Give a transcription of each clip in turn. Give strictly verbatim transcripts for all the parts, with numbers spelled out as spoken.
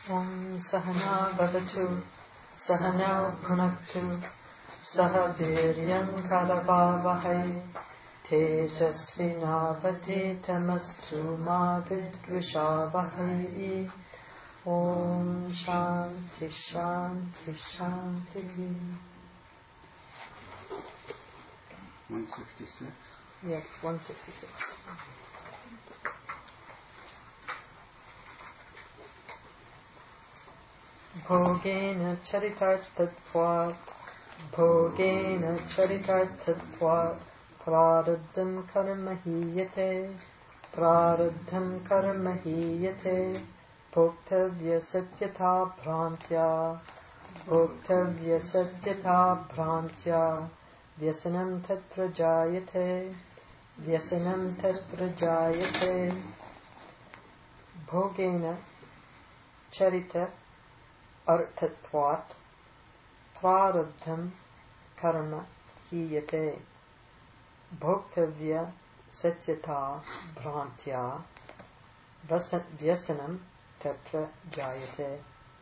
Om Sahana Bhavatu Sahana Bhunaktu Saha Viryam Karavavahai Tejasvinavati Tamastu Ma Vidvishavahai. Om Shanti Shanti Shanti. one sixty-six? Yes, one sixty-six. Bhogena charitartatvat Bhogena charitartatvat Prarabdham karma hiyate Prarabdham karma hiyate Bhoktavya satyatha bhrantya Bhoktavya satyatha bhrantya Vyasanam tatra jayate Vyasanam tatra jayate. Bhogena charita artatvat prarabdham karma hiyate bhoktavya satyata bhrantya vyasanam tatra jayate.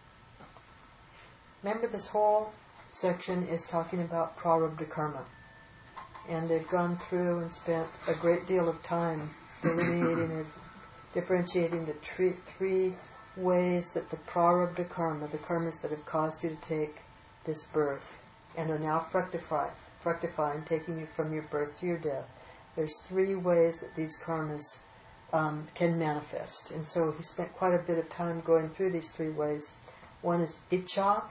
Remember, this whole section is talking about prarabdha karma, and they've gone through and spent a great deal of time delineating and differentiating the three, three ways that the prarabdha karma, the karmas that have caused you to take this birth and are now fructify, fructifying, taking you from your birth to your death. There's three ways that these karmas um, can manifest. And so he spent quite a bit of time going through these three ways. One is icha,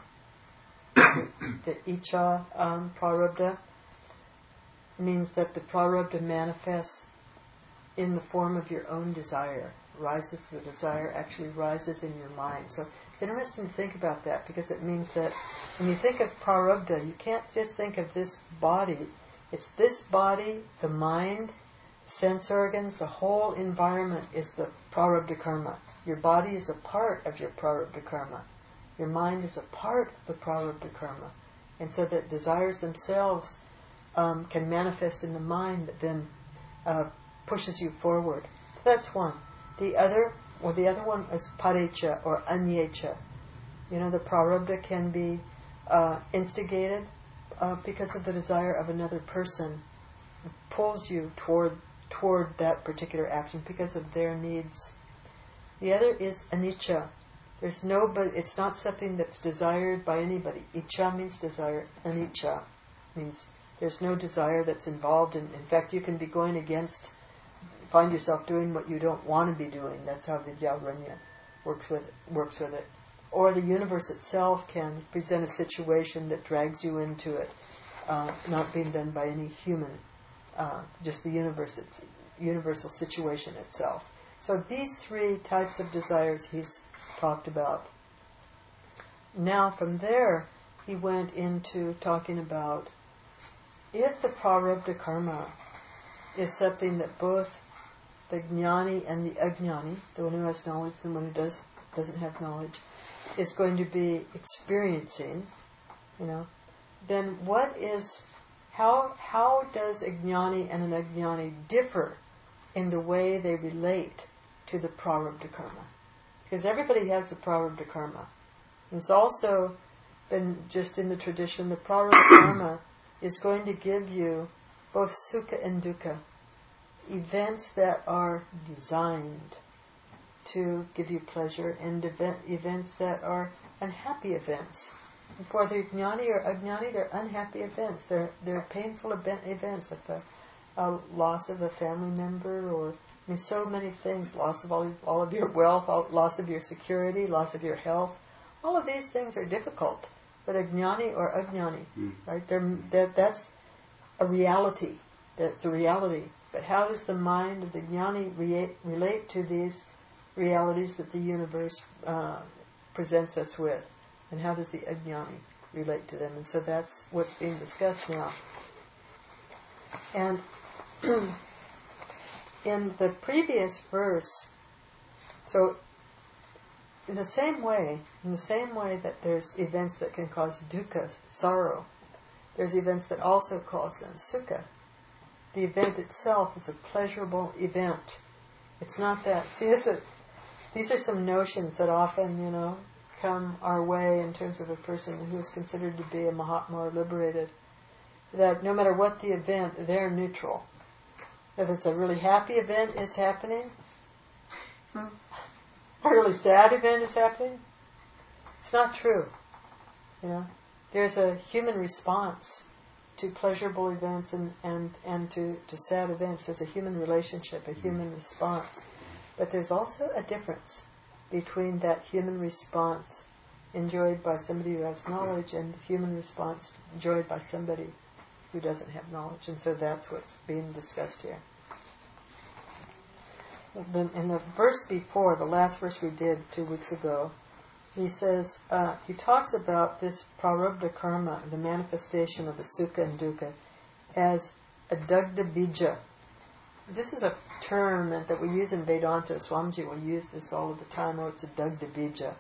the icha um, prarabdha means that the prarabdha manifests in the form of your own desire. Rises, the desire actually rises in your mind. So it's interesting to think about that, because it means that when you think of prarabdha, you can't just think of this body. It's this body, the mind, sense organs, the whole environment is the prarabdha karma. Your body is a part of your prarabdha karma. Your mind is a part of the prarabdha karma. And so that desires themselves um, can manifest in the mind that then uh, pushes you forward. So that's one. The other, or the other one is parecha or anyecha. You know, the prarabdha can be uh, instigated uh, because of the desire of another person. It pulls you toward toward that particular action because of their needs. The other is anicca. There's no, but it's not something that's desired by anybody. Icha means desire. Anicca means there's no desire that's involved in. In fact, you can be going against. Find yourself doing what you don't want to be doing. That's how Vidyaranya works with works with it. Or the universe itself can present a situation that drags you into it, uh, not being done by any human, uh, just the universe, it's universal situation itself. So these three types of desires he's talked about. Now from there, he went into talking about if the prarabdha karma is something that both the jnani and the ajnani, the one who has knowledge, the one who does, doesn't have knowledge, is going to be experiencing, you know, then what is, how how does a jnani and an ajnani differ in the way they relate to the prarabdha karma? Because everybody has the prarabdha karma. It's also been just in the tradition, the prarabdha karma is going to give you both sukha and dukkha. Events that are designed to give you pleasure and event, events that are unhappy events. And for the jnani or ajnani, they're unhappy events. They're they're painful event, events, like the uh, loss of a family member, or I mean, so many things. Loss of all, all of your wealth, all, loss of your security, loss of your health. All of these things are difficult. But a jnani or ajnani, mm. right? They're, that that's a reality. That's a reality. But how does the mind of the jnani re- relate to these realities that the universe uh, presents us with? And how does the ajnani relate to them? And so that's what's being discussed now. And in the previous verse, so in the same way, in the same way that there's events that can cause dukkha, sorrow, there's events that also cause them sukha. The event itself is a pleasurable event. It's not that. See, this is, these are some notions that often, you know, come our way in terms of a person who is considered to be a Mahatma or liberated, that no matter what the event, they're neutral. If it's a really happy event is happening, a really sad event is happening, it's not true. You know, there's a human response to pleasurable events and, and, and to, to sad events. There's a human relationship, a human response. But there's also a difference between that human response enjoyed by somebody who has knowledge and the human response enjoyed by somebody who doesn't have knowledge. And so that's what's being discussed here. In the verse before, the last verse we did two weeks ago, he says, uh, he talks about this prarabdha karma, the manifestation of the sukha and dukkha, as a dagda bija. This is a term that we use in Vedanta. Swamiji will use this all of the time. Oh, it's a dagda bija.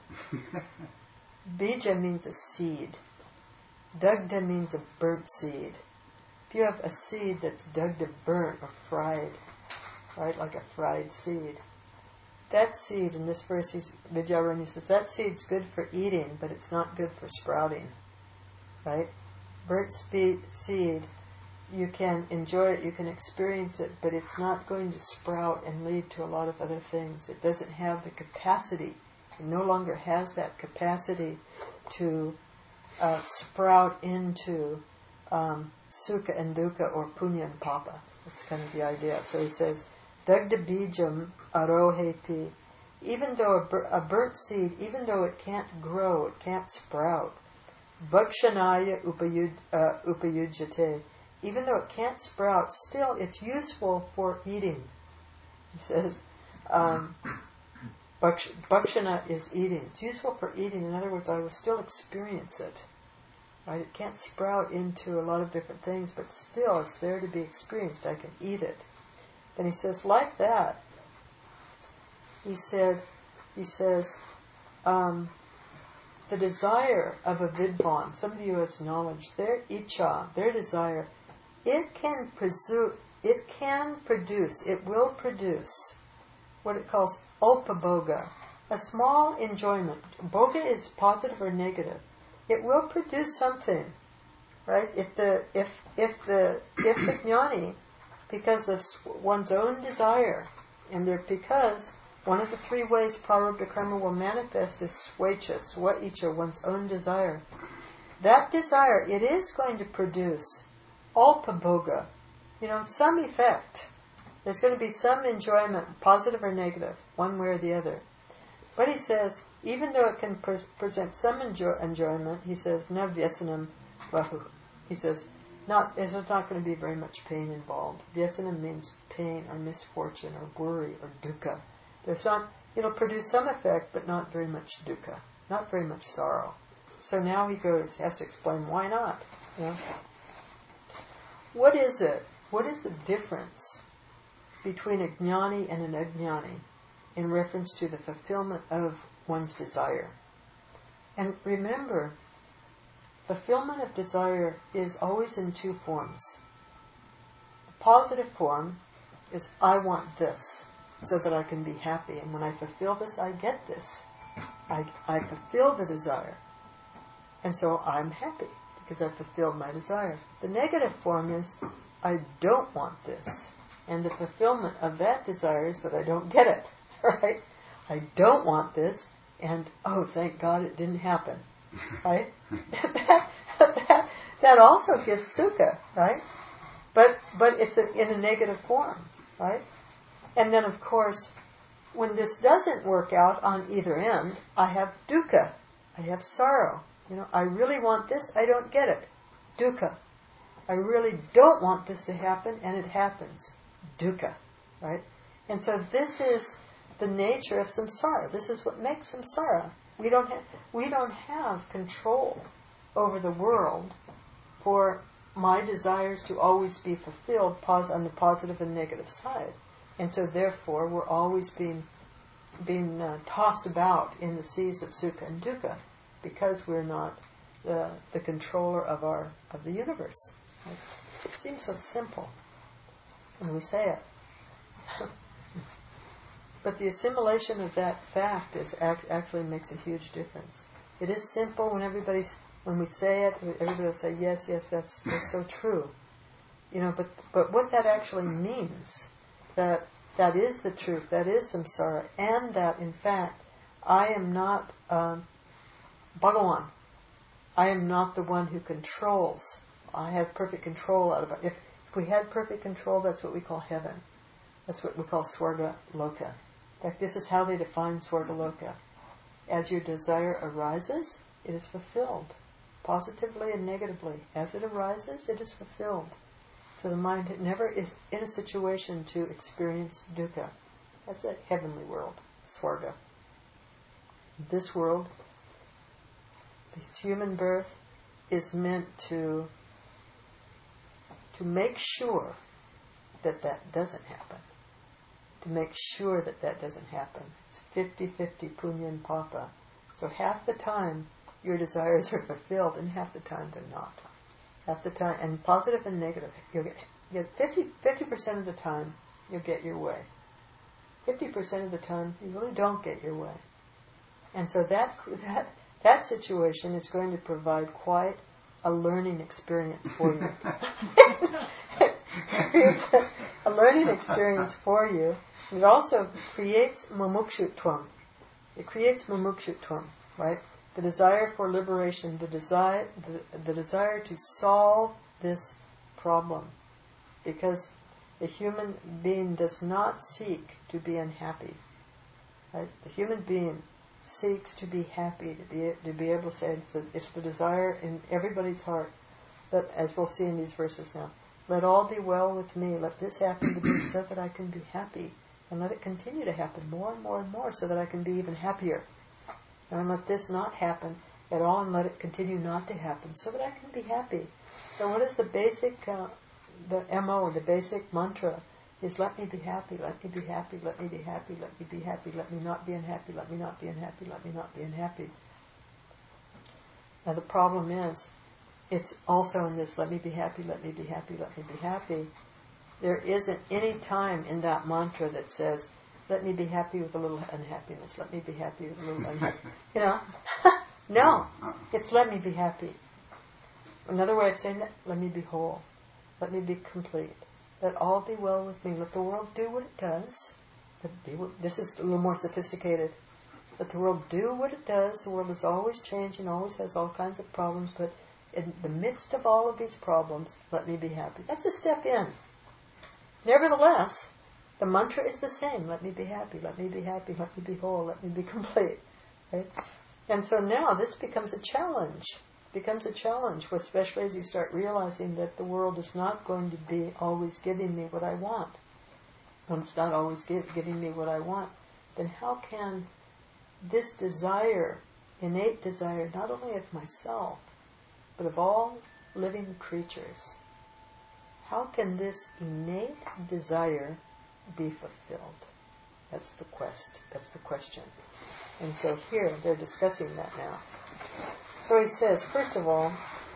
Bija means a seed. Dagda means a burnt seed. If you have a seed that's dagda, burnt or fried, right, like a fried seed, that seed, in this verse, he's, Vidyaranya says, that seed's good for eating, but it's not good for sprouting, right? Burnt spe- seed, you can enjoy it, you can experience it, but it's not going to sprout and lead to a lot of other things. It doesn't have the capacity, it no longer has that capacity to uh, sprout into um, sukha and dukkha or punya and papa. That's kind of the idea. So he says, Dagda bijam arohepi. Even though a, bur- a burnt seed, even though it can't grow, it can't sprout, vakshanaya upayud, uh, upayujyate. Even though it can't sprout, still it's useful for eating. He says, um, baksh- bakshana is eating. It's useful for eating. In other words, I will still experience it. Right? It can't sprout into a lot of different things, but still it's there to be experienced. I can eat it. And he says, like that, he said, he says, um, the desire of a vidvan, somebody who has knowledge, their icha, their desire, it can presu- it can produce, it will produce what it calls upaboga, a small enjoyment. Boga is positive or negative. It will produce something, right? If the if if the if the jnani, because of one's own desire, and there because one of the three ways prarabdha karma will manifest is swecha, swaicha, one's own desire. That desire, it is going to produce alpaboga, you know, some effect. There's going to be some enjoyment, positive or negative, one way or the other. But he says, even though it can pre- present some enjoy- enjoyment, he says, na vyasanam vahu. He says, not, there's not going to be very much pain involved. Vyasanam means pain or misfortune or worry or dukkha. There's not, it'll produce some effect, but not very much dukkha, not very much sorrow. So now he goes, has to explain why not. You know? What is it? What is the difference between a jnani and an ajnani in reference to the fulfillment of one's desire? And remember, fulfillment of desire is always in two forms. The positive form is, I want this so that I can be happy, and when I fulfill this, I get this. I, I fulfill the desire, and so I'm happy because I've fulfilled my desire. The negative form is, I don't want this, and the fulfillment of that desire is that I don't get it, right? I don't want this, and oh, thank God it didn't happen, right? that, that, that also gives sukha, right? But but it's a, in a negative form, right? And then, of course, when this doesn't work out on either end, I have dukkha. I have sorrow. You know, I really want this, I don't get it. Dukkha. I really don't want this to happen, and it happens. Dukkha. Right? And so this is the nature of samsara. This is what makes samsara. We don't have, we don't have control over the world for my desires to always be fulfilled on the positive and negative side. And so therefore we're always being being uh, tossed about in the seas of sukha and dukkha because we're not the, the controller of our of the universe. Right? It seems so simple when we say it. But the assimilation of that fact is act, actually makes a huge difference. It is simple when everybody's when we say it, everybody will say yes, yes, that's that's so true. You know, but but what that actually means, that that is the truth, that is samsara, and that in fact I am not um, Bhagawan. I am not the one who controls. I have perfect control out of it. If, if we had perfect control, that's what we call heaven. That's what we call Swarga Loka. In fact, this is how they define Swarga Loka. As your desire arises, it is fulfilled. Positively and negatively. As it arises, it is fulfilled. So the mind never is in a situation to experience dukkha. That's a heavenly world, Swarga. This world, this human birth, is meant to to make sure that that doesn't happen. To make sure that that doesn't happen. It's fifty-fifty punya and papa. So half the time your desires are fulfilled and half the time they're not. Half the time, and positive and negative. You'll get, you get fifty percent of the time you'll get your way. fifty percent of the time you really don't get your way. And so that that that situation is going to provide quite a learning experience for you. It's a, a learning experience for you. It also creates mumukshutvam. It creates mumukshutvam, right? The desire for liberation, the desire, the, the desire to solve this problem. Because the human being does not seek to be unhappy. Right? The human being seeks to be happy, to be to be able to say it's the, it's the desire in everybody's heart that, as we'll see in these verses now, let all be well with me, let this happen to me so that I can be happy, and let it continue to happen more and more and more so that I can be even happier. And let this not happen at all, and let it continue not to happen so that I can be happy. So what is the basic, uh, the M O, the basic mantra? Is let me be happy, let me be happy, let me be happy, let me be happy, let me not be unhappy, let me not be unhappy, let me not be unhappy. Now the problem is, it's also in this let me be happy, let me be happy, let me be happy. There isn't any time in that mantra that says, let me be happy with a little unhappiness, let me be happy with a little unhappiness. You know? No, it's let me be happy. Another way of saying that, let me be whole, let me be complete. Let all be well with me. Let the world do what it does. This is a little more sophisticated. Let the world do what it does. The world is always changing, always has all kinds of problems, but in the midst of all of these problems, let me be happy. That's a step in. Nevertheless, the mantra is the same. Let me be happy, let me be happy, let me be whole, let me be complete. Right? And so now this becomes a challenge. Becomes a challenge, especially as you start realizing that the world is not going to be always giving me what I want. When it's not always give, giving me what I want, then how can this desire, innate desire, not only of myself, but of all living creatures, how can this innate desire be fulfilled? That's the quest. That's the question. And so here they're discussing that now. So he says, first of all,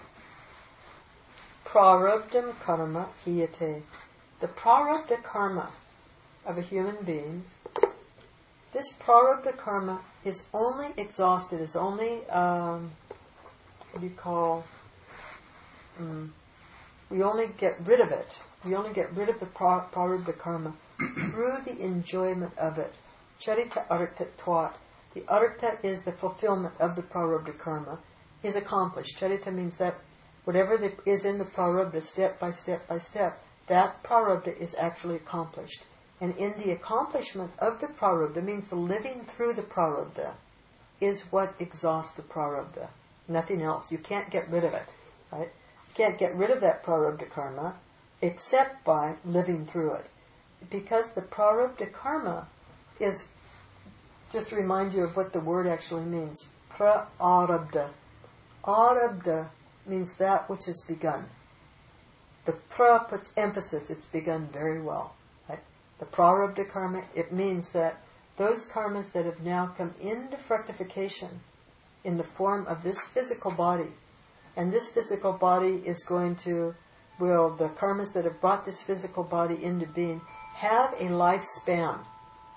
prarabdham karma hiyate. The prarabdha karma of a human being, this prarabdha karma is only exhausted, is only, um, what do you call, um, we only get rid of it. We only get rid of the pra- prarabdha karma through the enjoyment of it. Charita artha twat. The artha is the fulfillment of the prarabdha karma. Is accomplished. Charita means that whatever the, is in the prarabdha, step by step by step, that prarabdha is actually accomplished. And in the accomplishment of the prarabdha, means the living through the prarabdha, is what exhausts the prarabdha. Nothing else. You can't get rid of it. Right? You can't get rid of that prarabdha karma except by living through it. Because the prarabdha karma is, just to remind you of what the word actually means, pra-arabdha. Arabdha means that which has begun. The pra puts emphasis, it's begun very well. Right? The prarabdha karma, it means that those karmas that have now come into fructification in the form of this physical body, and this physical body is going to, will, the karmas that have brought this physical body into being, have a lifespan, right?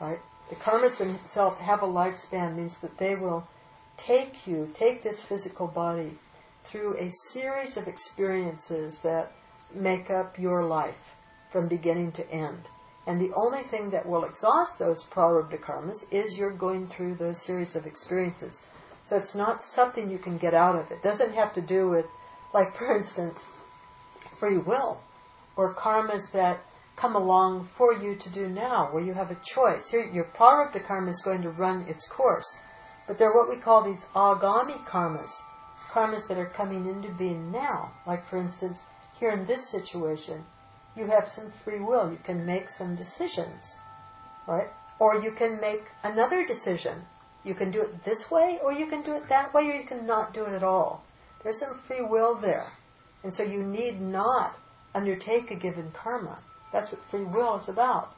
The karmas themselves have a lifespan, means that they will take you, take this physical body through a series of experiences that make up your life from beginning to end. And the only thing that will exhaust those prarabdha karmas is you're going through those series of experiences. So it's not something you can get out of. It doesn't have to do with, like for instance, free will or karmas that come along for you to do now, where you have a choice. Here, your prarabdha karma is going to run its course. But they're what we call these agami karmas, karmas that are coming into being now. Like for instance, here in this situation, you have some free will. You can make some decisions, right? Or you can make another decision. You can do it this way, or you can do it that way, or you can not do it at all. There's some free will there. And so you need not undertake a given karma. That's what free will is about.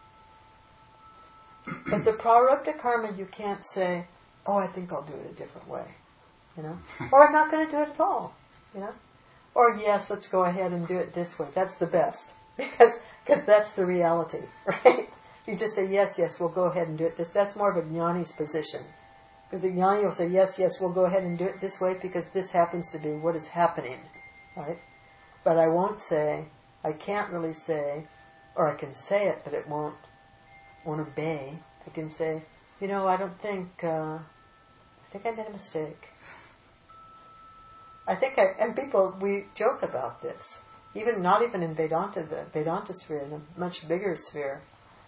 But the prarabdha karma, you can't say, oh, I think I'll do it a different way, you know? Or I'm not going to do it at all, you know? Or yes, let's go ahead and do it this way. That's the best. Because because that's the reality, right? You just say, yes, yes, we'll go ahead and do it this. That's more of a jnani's position. Because the jnani will say, yes, yes, we'll go ahead and do it this way because this happens to be what is happening, right? But I won't say, I can't really say, or I can say it, but it won't won't obey. I can say, you know, I don't think, uh, I think I made a mistake. I think I, and people, we joke about this. Even, not even in Vedanta, the Vedanta sphere, in a much bigger sphere.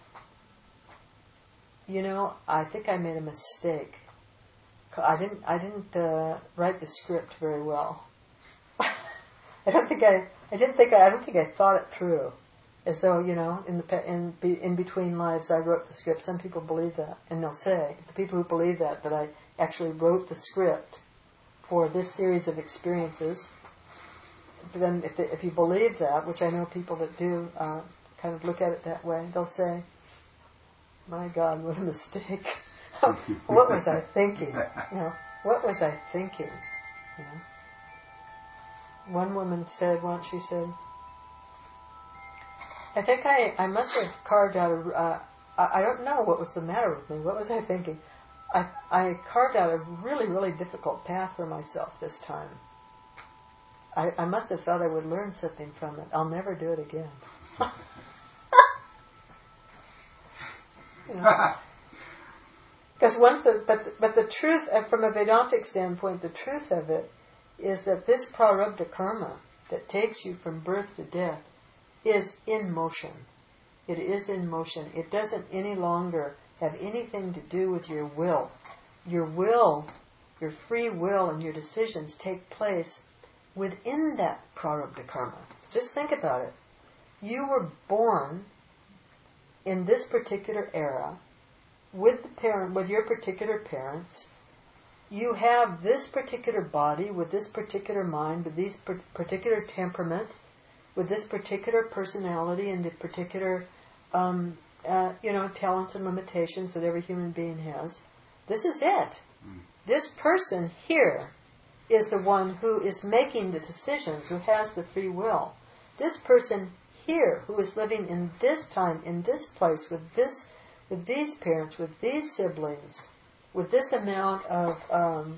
You know, I think I made a mistake. I didn't, I didn't uh, write the script very well. I don't think I, I didn't think I, I don't think I thought it through. As though, you know, in the in in between lives I wrote the script. Some people believe that, and they'll say, the people who believe that, that I actually wrote the script for this series of experiences. But then, if they, if you believe that, which I know people that do, uh, kind of look at it that way, they'll say, "My God, what a mistake! What was I thinking? You know, what was I thinking?" You know. One woman said once, she said, I think I, I must have carved out a, uh, I, I don't know what was the matter with me. What was I thinking? I, I carved out a really, really difficult path for myself this time. I, I must have thought I would learn something from it. I'll never do it again. You know? Because once the, but, but the truth, from a Vedantic standpoint, the truth of it is that this prarabdha karma that takes you from birth to death is in motion. It is in motion. It doesn't any longer have anything to do with your will. Your will, your free will and your decisions take place within that prarabdha karma. Just think about it. You were born in this particular era with the parent, with your particular parents. You have this particular body with this particular mind, with this particular temperament, with this particular personality and the particular, um, uh, you know, talents and limitations that every human being has. This is it. Mm. This person here is the one who is making the decisions, who has the free will. This person here, who is living in this time, in this place, with this, with these parents, with these siblings, with this amount of, um,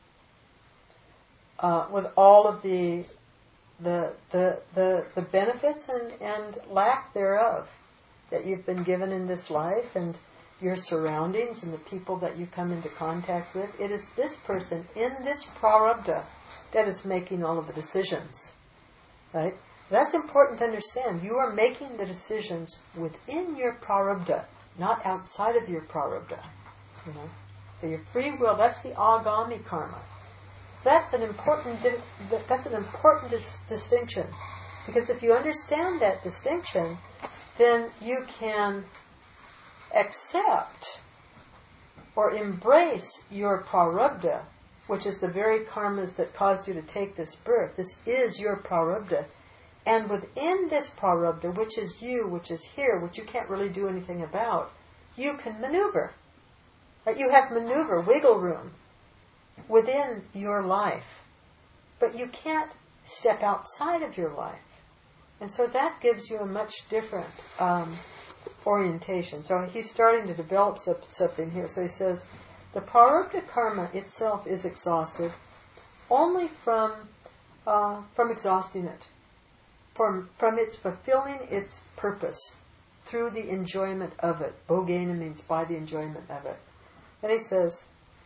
uh, with all of the The, the the the benefits and, and lack thereof that you've been given in this life, and your surroundings and the people that you come into contact with. It is this person in this prarabdha that is making all of the decisions. Right? That's important to understand. You are making the decisions within your prarabdha, not outside of your prarabdha. You know? So your free will, that's the agami karma. That's an important that's an important dis- distinction, because if you understand that distinction, then you can accept or embrace your prarabdha, which is the very karmas that caused you to take this birth. This is your prarabdha, and within this prarabdha, which is you, which is here, which you can't really do anything about, you can maneuver. Right? You have maneuver, wiggle room within your life, but you can't step outside of your life, and so that gives you a much different um, orientation. So he's starting to develop something here. So he says, the prarabdha karma itself is exhausted only from uh, from exhausting it, from from its fulfilling its purpose through the enjoyment of it. Bhogena means by the enjoyment of it. And he says,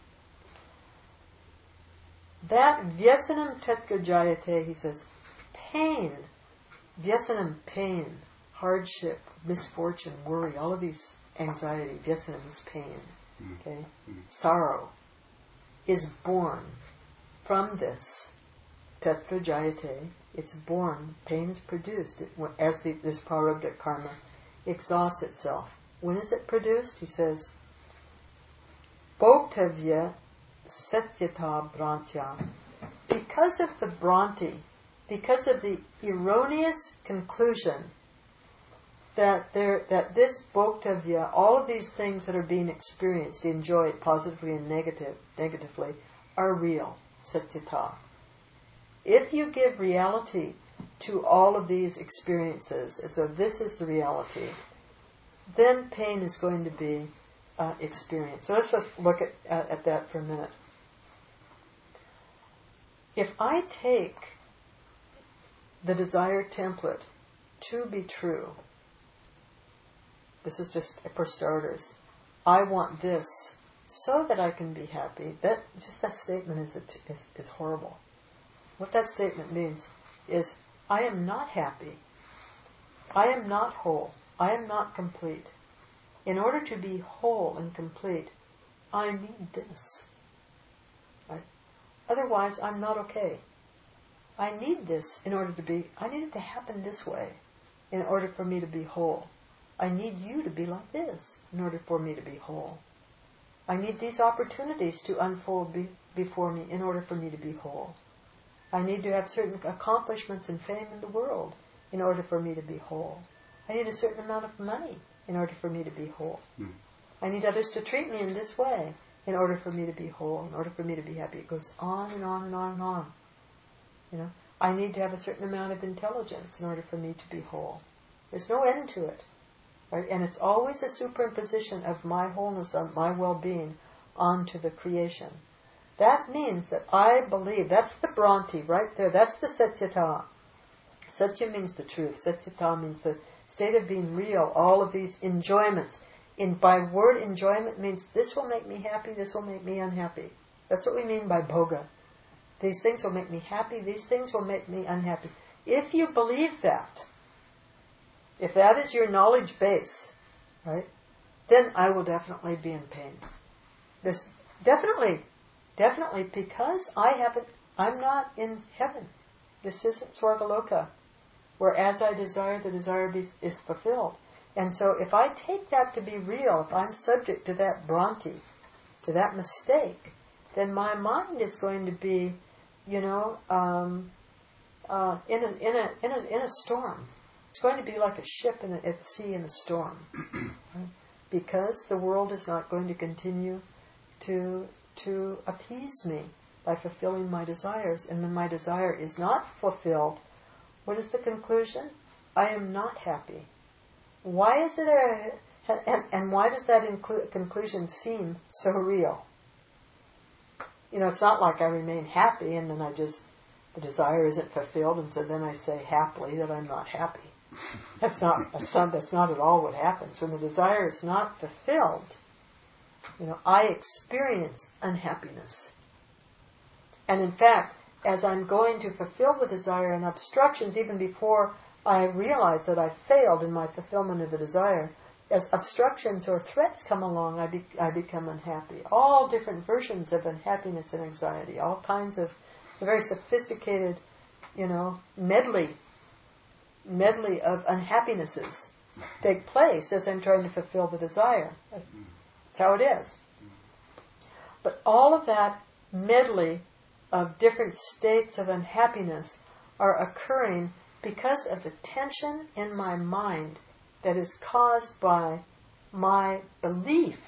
that vyasanam tetra jayate, he says, pain, vyasanam, pain, hardship, misfortune, worry, all of these anxiety, vyasanam is pain, okay, sorrow, is born from this, tetra jayate, it's born, pain is produced as the, this prarabdha karma exhausts itself. When is it produced? He says, Bhoktavya satyata brantya. Because of the Bhranti, because of the erroneous conclusion that there, that this Bhoktavya, all of these things that are being experienced, enjoyed positively and negative, negatively, are real, satyata. If you give reality to all of these experiences, as though this is the reality, then pain is going to be uh, experienced. So let's just look at, uh, at that for a minute. If I take the desired template to be true, this is just for starters, I want this so that I can be happy, that just that statement is, is, is horrible. What that statement means is, I am not happy. I am not whole. I am not complete. In order to be whole and complete, I need this. Right? Otherwise, I'm not okay. I need this in order to be, I need it to happen this way in order for me to be whole. I need you to be like this in order for me to be whole. I need these opportunities to unfold be, before me in order for me to be whole. I need to have certain accomplishments and fame in the world in order for me to be whole. I need a certain amount of money in order for me to be whole. Mm. I need others to treat me in this way in order for me to be whole, in order for me to be happy. It goes on and on and on and on. You know, I need to have a certain amount of intelligence in order for me to be whole. There's no end to it. Right? And it's always a superimposition of my wholeness, of my well-being, onto the creation. That means that I believe, that's the Bhranti right there, that's the Satyata. Satya means the truth, Satyata means the state of being real, all of these enjoyments. In, by word enjoyment means this will make me happy, this will make me unhappy. That's what we mean by bhoga. These things will make me happy, these things will make me unhappy. If you believe that, if that is your knowledge base, right, then I will definitely be in pain. This definitely, definitely because I haven't, I'm not in heaven. This isn't Swargaloka, where as I desire, the desire be, is fulfilled. And so if I take that to be real, if I'm subject to that Bhranti, to that mistake, then my mind is going to be, you know, um, uh, in a in a in a in a storm. It's going to be like a ship in a, at sea in a storm, right? Because the world is not going to continue to to appease me by fulfilling my desires, and when my desire is not fulfilled, what is the conclusion? I am not happy. Why is it a, and, and why does that inclu- conclusion seem so real? You know, it's not like I remain happy and then I just, the desire isn't fulfilled and so then I say happily that I'm not happy. That's not, that's not, that's not at all what happens. When the desire is not fulfilled, you know, I experience unhappiness. And in fact, as I'm going to fulfill the desire and obstructions, even before I realize that I failed in my fulfillment of the desire, as obstructions or threats come along, I, be, I become unhappy. All different versions of unhappiness and anxiety, all kinds of, it's a very sophisticated, you know, medley, medley of unhappinesses take place as I'm trying to fulfill the desire. That's how it is. But all of that medley of different states of unhappiness are occurring because of the tension in my mind that is caused by my belief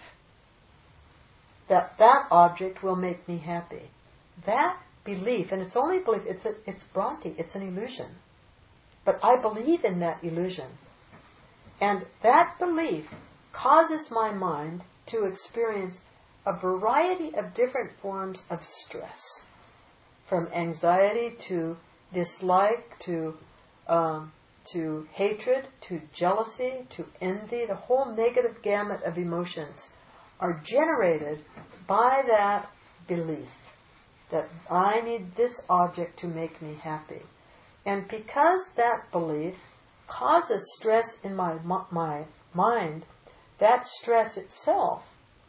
that that object will make me happy. That belief, and it's only belief, it's a, it's Bhranti, it's an illusion. But I believe in that illusion. And that belief causes my mind to experience a variety of different forms of stress, from anxiety to dislike to um, to hatred, to jealousy, to envy. The whole negative gamut of emotions are generated by that belief that I need this object to make me happy. And because that belief causes stress in my my mind, that stress itself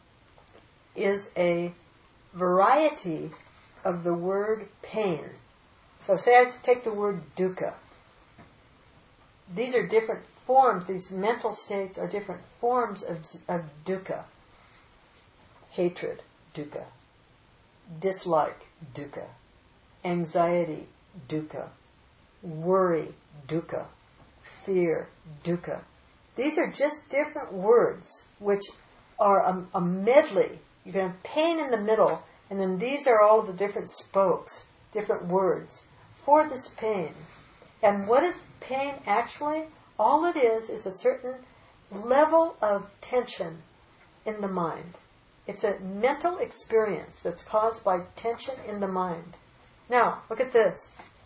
is a variety of the word pain. So say I take the word dukkha. These are different forms, these mental states are different forms of, of dukkha. Hatred, dukkha. Dislike, dukkha. Anxiety, dukkha. Worry, dukkha. Fear, dukkha. These are just different words which are a, a medley. You can have pain in the middle, and then these are all the different spokes, different words for this pain. And what is pain actually? All it is is a certain level of tension in the mind. It's a mental experience that's caused by tension in the mind. Now, look at this.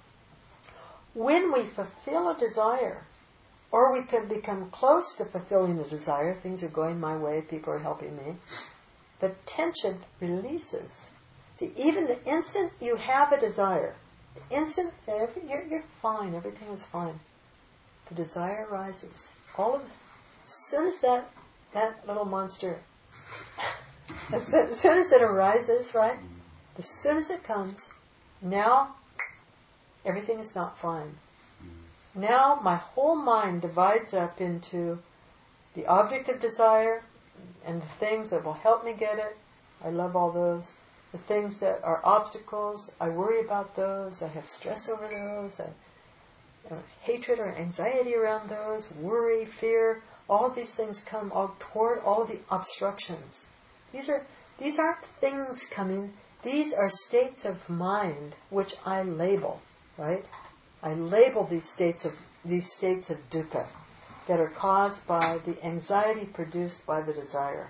When we fulfill a desire, or we can become close to fulfilling a desire, things are going my way, people are helping me, the tension releases. See, even the instant you have a desire, the instant you're, you're fine, everything is fine, the desire rises. All of, as soon as that that little monster, as soon, as soon as it arises, right? As soon as it comes, now everything is not fine. Now my whole mind divides up into the object of desire and the things that will help me get it. I love all those. The things that are obstacles, I worry about those. I have stress over those. I have hatred or anxiety around those. Worry, fear. All of these things come all toward all the obstructions. These are these aren't things coming. These are states of mind which I label, right? I label these states of these states of dukkha that are caused by the anxiety produced by the desire.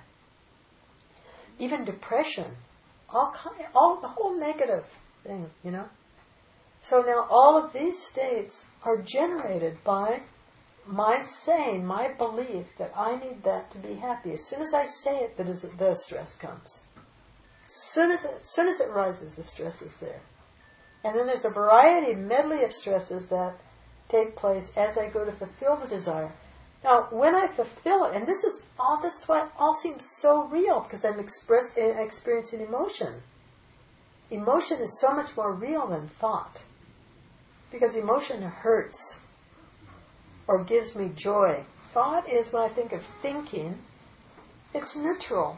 Even depression, all kind, all the whole negative thing, you know. So now all of these states are generated by my saying, my belief that I need that to be happy. As soon as I say it, the, the stress comes. As soon as, it, as soon as it rises, the stress is there. And then there's a variety, medley of stresses that take place as I go to fulfill the desire. Now, when I fulfill it, and this is all, this is why it all seems so real, because I'm express, experiencing emotion. Emotion is so much more real than thought, because emotion hurts or gives me joy. Thought is, when I think of thinking, it's neutral.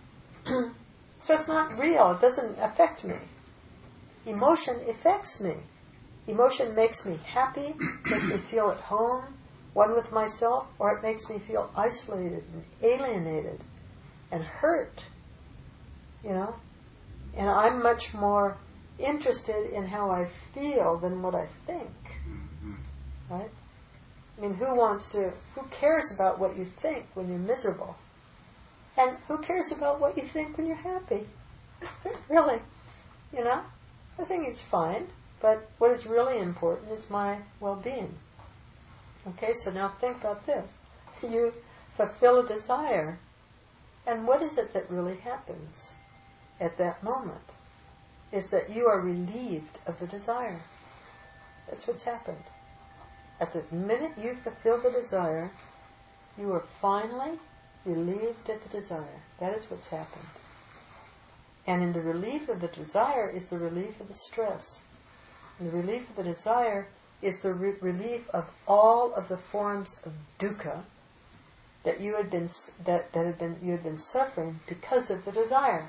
So it's not real. It doesn't affect me. Emotion affects me. Emotion makes me happy, makes me feel at home, one with myself, or it makes me feel isolated and alienated and hurt, you know. And I'm much more interested in how I feel than what I think, right? I mean, who wants to, who cares about what you think when you're miserable? And who cares about what you think when you're happy? Really, you know? I think it's fine, but what is really important is my well-being. Okay, so now think about this. You fulfill a desire, and what is it that really happens at that moment? Is that you are relieved of the desire. That's what's happened. At the minute you fulfill the desire, you are finally relieved of the desire. That is what's happened. And in the relief of the desire is the relief of the stress. And the relief of the desire is the re- relief of all of the forms of dukkha that you had been that, that had been you had been suffering because of the desire.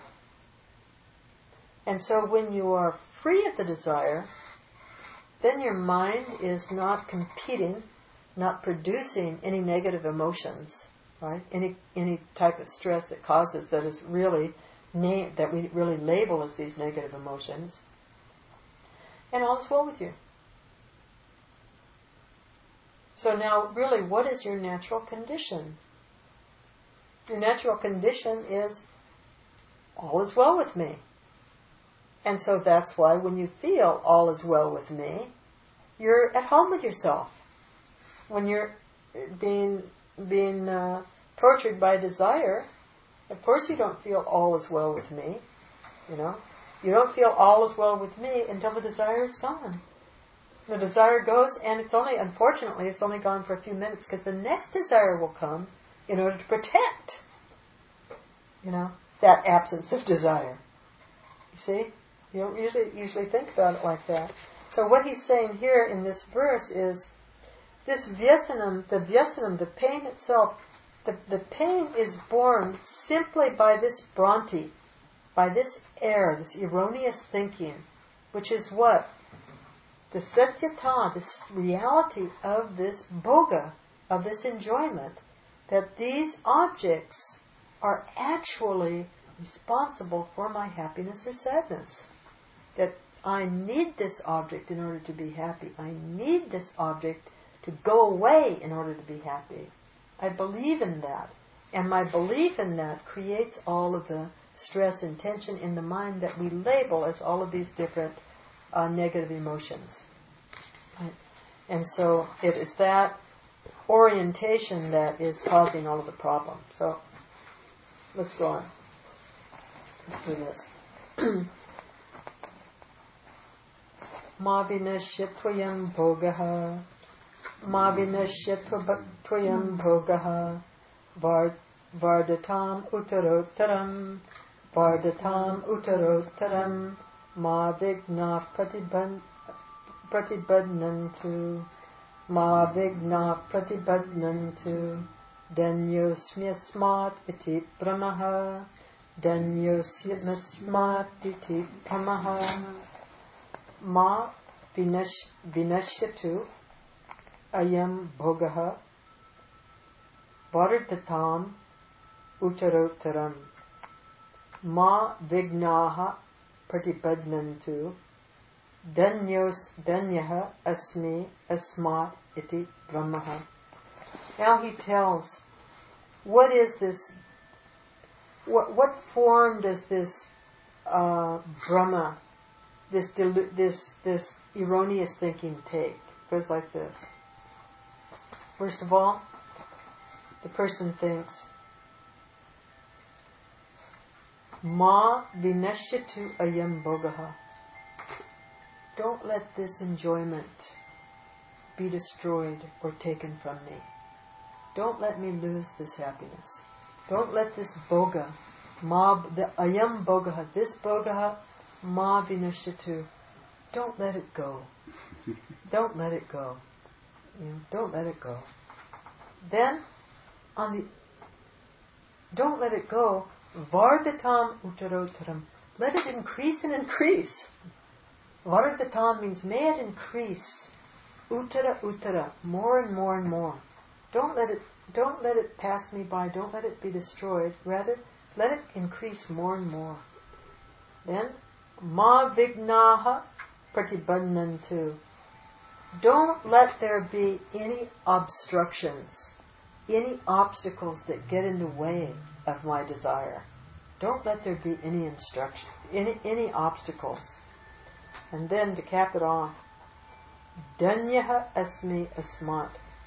And so when you are free of the desire, then your mind is not competing, not producing any negative emotions, right? Any any type of stress that causes that is really na- that we really label as these negative emotions. And all is well with you. So now, really, what is your natural condition? Your natural condition is, all is well with me. And so that's why when you feel all is well with me, you're at home with yourself. When you're being being uh, tortured by desire, of course you don't feel all is well with me. You know, you don't feel all is well with me until the desire is gone. The desire goes, and it's only, unfortunately, it's only gone for a few minutes, because the next desire will come in order to protect, you know, that absence of desire. You see? You don't usually usually think about it like that. So what he's saying here in this verse is, this vyasanam, the vyasanam, the pain itself, the, the pain is born simply by this bhranti, by this error, this erroneous thinking, which is what? The satyata, this reality of this bhoga, of this enjoyment, that these objects are actually responsible for my happiness or sadness. That I need this object in order to be happy. I need this object to go away in order to be happy. I believe in that. And my belief in that creates all of the stress and tension in the mind that we label as all of these different uh, negative emotions. Right? And so it is that orientation that is causing all of the problem. So let's go on. Let's do this. Ma vinashya tvayam bhogaha Ma vinashya tvayam bhogaha Vardatam uttarottaram Vardatam uttarottaram Ma vigna pratibadnantu Ma vigna pratibadnantu Danyosmyasmat iti brahmaha Danyosmyasmat iti brahmaha Ma vinash, vinashyatu ayam bhogaha vardhatam uttarottaram ma vignaha pratibadnantu danyos danyaha asmi asmat iti brahmaha. Now he tells, what is this, what, what form does this uh, Brahma, This, delu- this this erroneous thinking take? It goes like this. First of all, the person thinks, Ma vinashyatu ayam bhogaha. Don't let this enjoyment be destroyed or taken from me. Don't let me lose this happiness. Don't let this bhoga, ma, the ayam bhogaha, this bhogaha, Ma vinashyatu. Don't let it go. Don't let it go. You know, don't let it go. Then, on the, don't let it go. Vardhatam uttarottaram. Let it increase and increase. Vardhatam means may it increase. Uttara uttara. More and more and more. Don't let it, don't let it pass me by. Don't let it be destroyed. Rather, let it increase more and more. Then, Ma vignaha pratibadnantu. Don't let there be any obstructions, any obstacles that get in the way of my desire. Don't let there be any instruction, any any obstacles. And then to cap it off, Danyaha asmi asmat.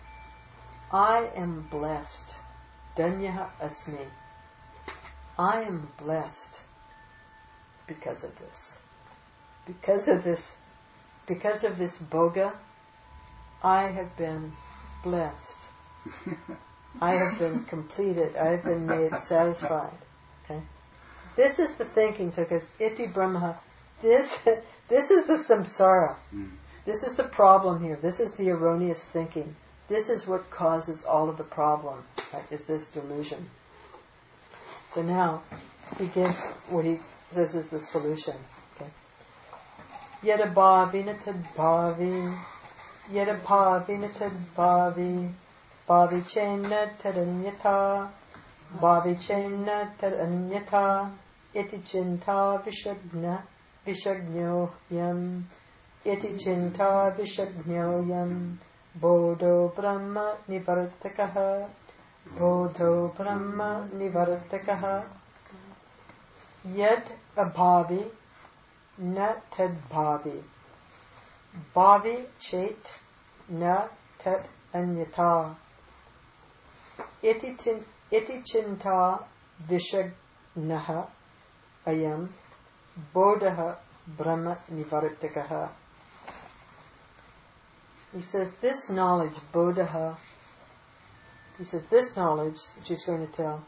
I am blessed. Danyaha asmi. I am blessed. Because of this. Because of this because of this bhoga, I have been blessed. I have been completed. I have been made satisfied. Okay? This is the thinking, so because iti brahma, this this is the samsara. This is the problem here. This is the erroneous thinking. This is what causes all of the problem, right, is this delusion. So now he gives what he This is the solution. Okay. Yada bhavina tad bhavi, yada bhavina tad bhavi, bhavi chena tadanyata, bhavi chena tadanyata, iti chinta vishagna, vishagno yam, iti chinta vishagno yam, Bodho Brahma Nivartakaha. Bodho Brahma Nivartakaha. Yed Abhavi Na Tad Bhavi. Bhavi Chet Na Tat Anyata. Iti Chinta Vishagnaha Ayam Bodha Brahma Nivartakaha. He says this knowledge, Bodha, he says this knowledge, which he's going to tell,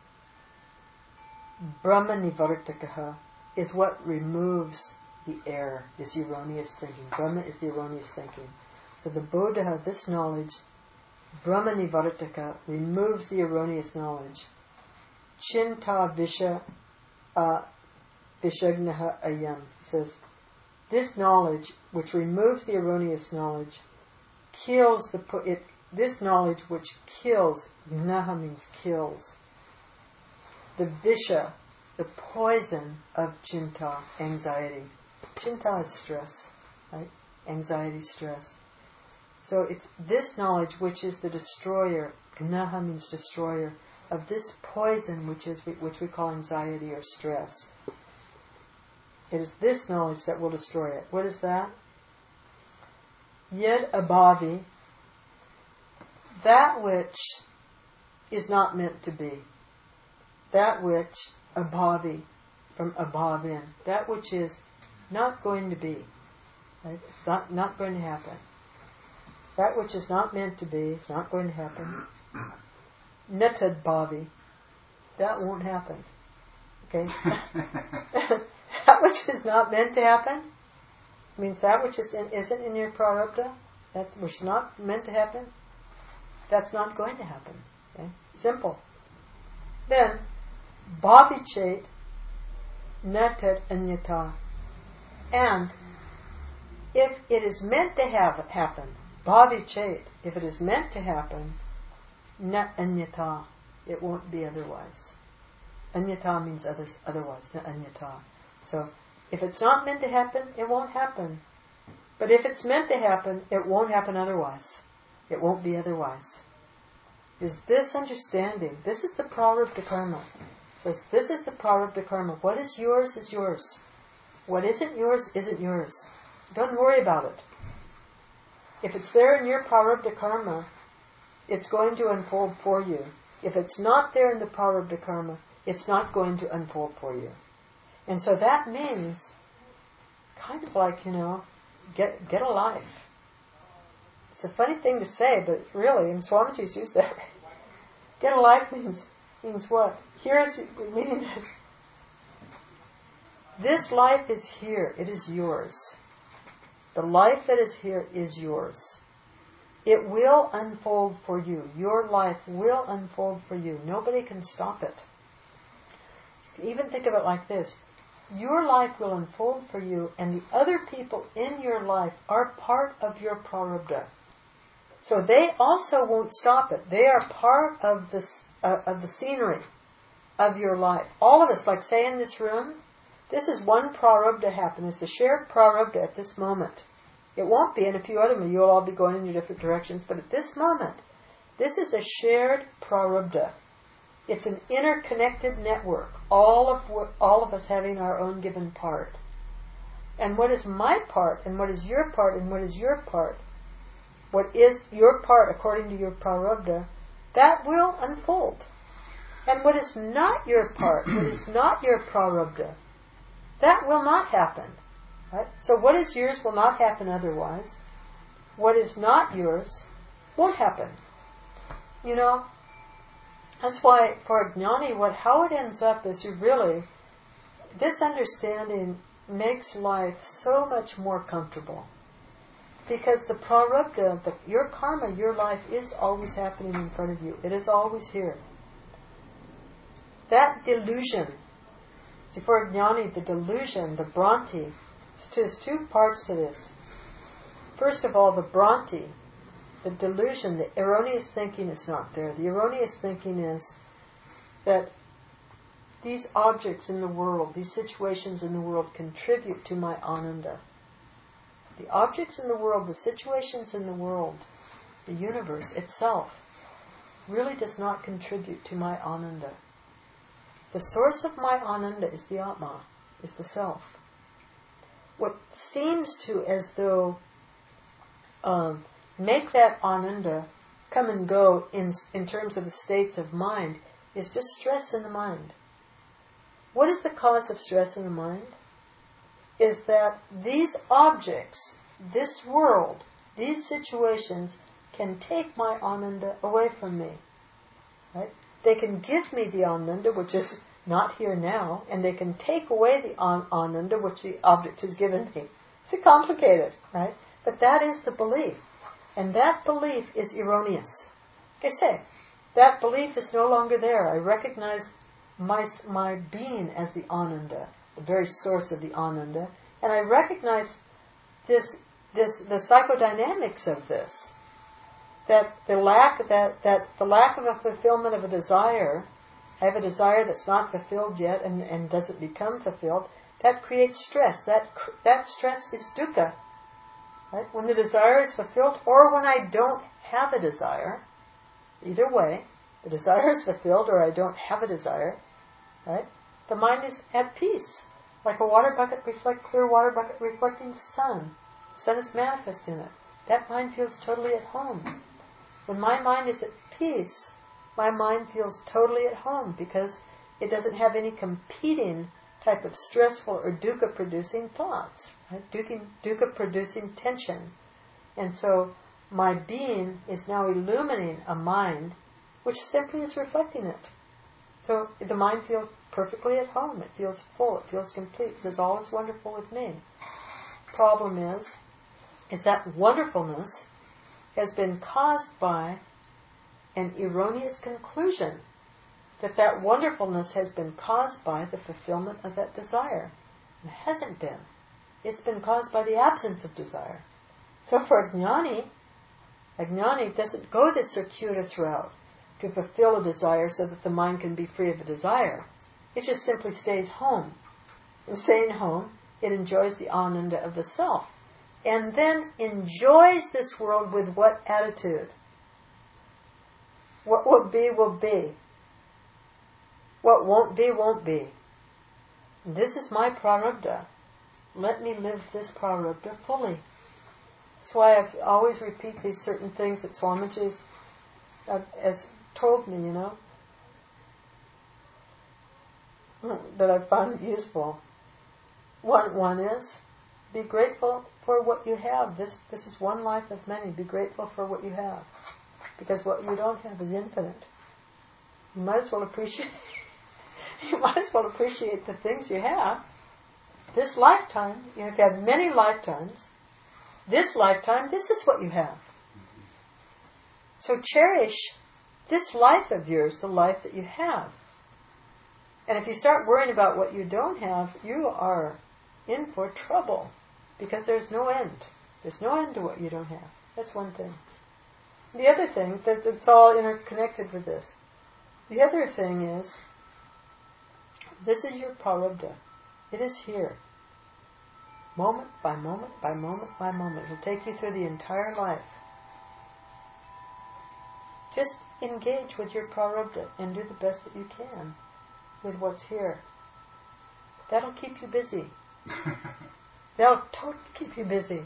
Brahma Nivartakaha, is what removes the error, this erroneous thinking. Brahma is the erroneous thinking. So the Bodha, this knowledge, Brahma Nivartaka, removes the erroneous knowledge. Chinta Visha uh, Vishagnaha Ayam. He says, this knowledge, which removes the erroneous knowledge, kills the it. This knowledge which kills, Gnaha means kills, the Visha, the poison of Chinta, anxiety. Chinta is stress, right? Anxiety, stress. So it's this knowledge which is the destroyer. Gnaha means destroyer of this poison, which is which we call anxiety or stress. It is this knowledge that will destroy it. What is that? Yed abhavi, that which is not meant to be. That which, abhavi, from abhavin, that which is not going to be. Right? It's not, not going to happen. That which is not meant to be, it's not going to happen. Netad bhavi, that won't happen. Okay? That which is not meant to happen means that which is in, isn't in your prarabdha, that which is not meant to happen, that's not going to happen. Okay? Simple. Then, bhavichet natat anyata. And if it is meant to have happen, bhavichet, if it is meant to happen, nat anyata, it won't be otherwise. Anyata means others, otherwise, na anyata. So, if it's not meant to happen, it won't happen. But if it's meant to happen, it won't happen otherwise. It won't be otherwise. Is this understanding? This is the prarabdha karma. This, this is the prarabdha karma. What is yours is yours. What isn't yours isn't yours. Don't worry about it. If it's there in your prarabdha karma, it's going to unfold for you. If it's not there in the prarabdha karma, it's not going to unfold for you. And so that means, kind of like, you know, get get a life. It's a funny thing to say, but really, and Swamiji's used that. Get a life means means what? Here's meaning this. This life is here. It is yours. The life that is here is yours. It will unfold for you. Your life will unfold for you. Nobody can stop it. Even think of it like this. Your life will unfold for you, and the other people in your life are part of your prarabdha. So they also won't stop it. They are part of this uh, of the scenery of your life. All of us, like say in this room, this is one prarabdha happening. It's a shared prarabdha at this moment. It won't be in a few other moments. You'll all be going in your different directions. But at this moment, this is a shared prarabdha. It's an interconnected network, all of all of us having our own given part. And what is my part, and what is your part, and what is your part, what is your part according to your prarabdha, that will unfold. And what is not your part, what is not your prarabdha, that will not happen. Right? So what is yours will not happen otherwise. What is not yours won't happen. You know, that's why for Jnani, what how it ends up is you really, this understanding makes life so much more comfortable. Because the prarabdha, the, your karma, your life is always happening in front of you. It is always here. That delusion, see for Jnani, the delusion, the bhranti, there's two parts to this. First of all, the bhranti, the delusion, the erroneous thinking is not there. The erroneous thinking is that these objects in the world, these situations in the world contribute to my ananda. The objects in the world, the situations in the world the universe itself, really does not contribute to my Ananda. The source of my Ananda is the Atma, is the self. What seems to as though um, make that Ananda come and go in, in terms of the states of mind is just stress in the mind. What is the cause of stress in the mind? Is that these objects, this world, these situations can take my Ananda away from me. Right? They can give me the Ananda, which is not here now, and they can take away the an- Ananda, which the object has given me. It's complicated, right? But that is the belief. And that belief is erroneous. Like I say, that belief is no longer there. I recognize my, my being as the Ananda, the very source of the Ananda, and I recognize this, this, the psychodynamics of this. That the lack that, that the lack of a fulfillment of a desire, I have a desire that's not fulfilled yet and, and doesn't become fulfilled, that creates stress. That that stress is dukkha. Right? When the desire is fulfilled, or when I don't have a desire, either way, the desire is fulfilled or I don't have a desire, right? The mind is at peace. Like a water bucket reflect clear water bucket reflecting the sun. The sun is manifest in it. That mind feels totally at home. When my mind is at peace, my mind feels totally at home because it doesn't have any competing type of stressful or dukkha-producing thoughts, right? Dukkha, dukkha-producing tension. And so my being is now illuminating a mind which simply is reflecting it. So the mind feels perfectly at home. It feels full. It feels complete. It says, all is wonderful with me. Problem is, is that wonderfulness has been caused by an erroneous conclusion that that wonderfulness has been caused by the fulfillment of that desire. It hasn't been. It's been caused by the absence of desire. So for a jnani, a jnani doesn't go this circuitous route to fulfill a desire so that the mind can be free of a desire. It just simply stays home. And staying home, it enjoys the ananda of the self. And then enjoys this world with what attitude? What will be, will be. What won't be, won't be. This is my prarabdha. Let me live this prarabdha fully. That's why I always repeat these certain things that Swamiji has, uh, has told me, you know, that I found useful. One, one is, be grateful for what you have. This, this is one life of many. Be grateful for what you have. Because what you don't have is infinite. You might as well appreciate you might as well appreciate the things you have. This lifetime, you've had many lifetimes. This lifetime, this is what you have. So cherish this life of yours, the life that you have. And if you start worrying about what you don't have, you are in for trouble. Because there's no end. There's no end to what you don't have. That's one thing. The other thing, that it's all interconnected with this. The other thing is, this is your prarabdha. It is here. Moment by moment by moment by moment. It will take you through the entire life. Just engage with your prarabdha and do the best that you can with what's here. That'll keep you busy. That'll totally keep you busy.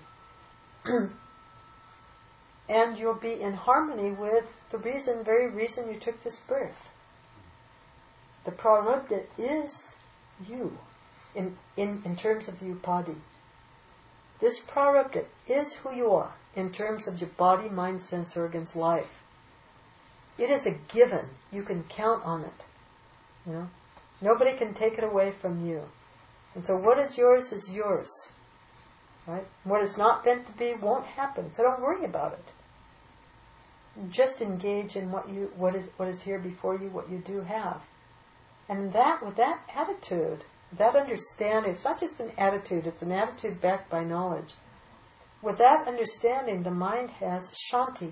And you'll be in harmony with the reason, very reason you took this birth. The prarabdha is you in, in, in terms of the upadi. This prarabdha is who you are in terms of your body, mind, sense, organs, life. It is a given. You can count on it. You know, nobody can take it away from you. And so what is yours is yours. Right? What is not meant to be won't happen. So don't worry about it. Just engage in what you what is what is here before you, what you do have. And that with that attitude, that understanding, it's not just an attitude, it's an attitude backed by knowledge. With that understanding, the mind has shanti.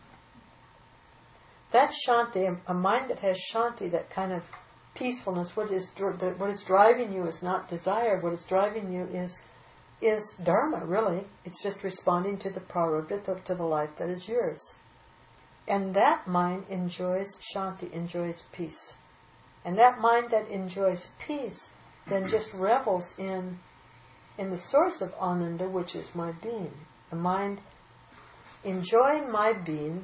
That shanti, a mind that has shanti, that kind of peacefulness, what is what is driving you is not desire. What is driving you is is dharma, really. It's just responding to the prarabdha, to the life that is yours. And that mind enjoys Shanti, enjoys peace. And that mind that enjoys peace then just revels in in the source of Ananda, which is my being. The mind enjoying my being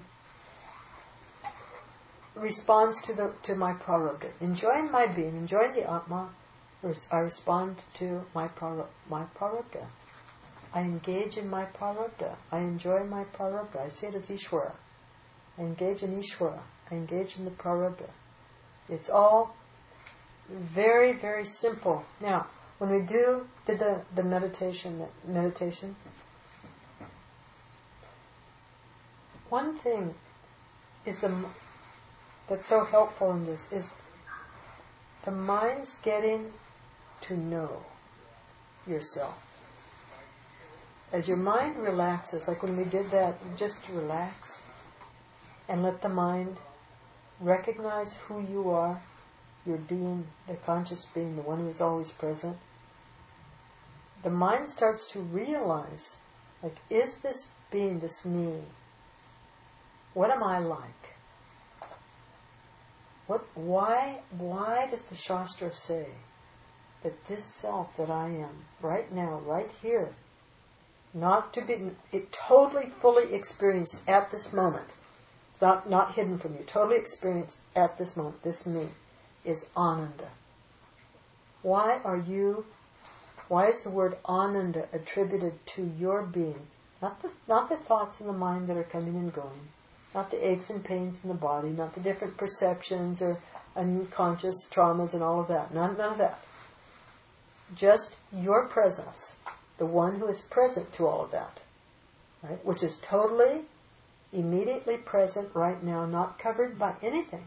responds to the to my prarabdha. Enjoying my being, enjoying the Atma, I respond to my prarabdha. My prarabdha. I engage in my prarabdha. I enjoy my prarabdha. I see it as Ishvara. I engage in Ishvara. I engage in the prarabdha. It's all very, very simple. Now, when we do did the, the meditation, meditation, one thing is the that's so helpful in this is the mind's getting to know yourself. As your mind relaxes, like when we did that, just relax and let the mind recognize who you are, your being, the conscious being, the one who is always present. The mind starts to realize, like, is this being, this me, what am I like? What? Why? Why does the Shastra say that this self that I am, right now, right here, not to be it totally, fully experienced at this moment, it's not not hidden from you, totally experienced at this moment, this me, is Ananda. Why are you? Why is the word Ananda attributed to your being? Not the not the thoughts in the mind that are coming and going. Not the aches and pains in the body, not the different perceptions or unconscious traumas and all of that. None, none of that. Just your presence, the one who is present to all of that, right? Which is totally, immediately present right now, not covered by anything.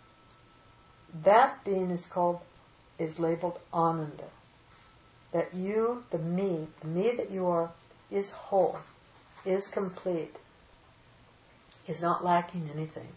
That being is called, is labeled Ananda. That you, the me, the me that you are, is whole, is complete, is not lacking anything.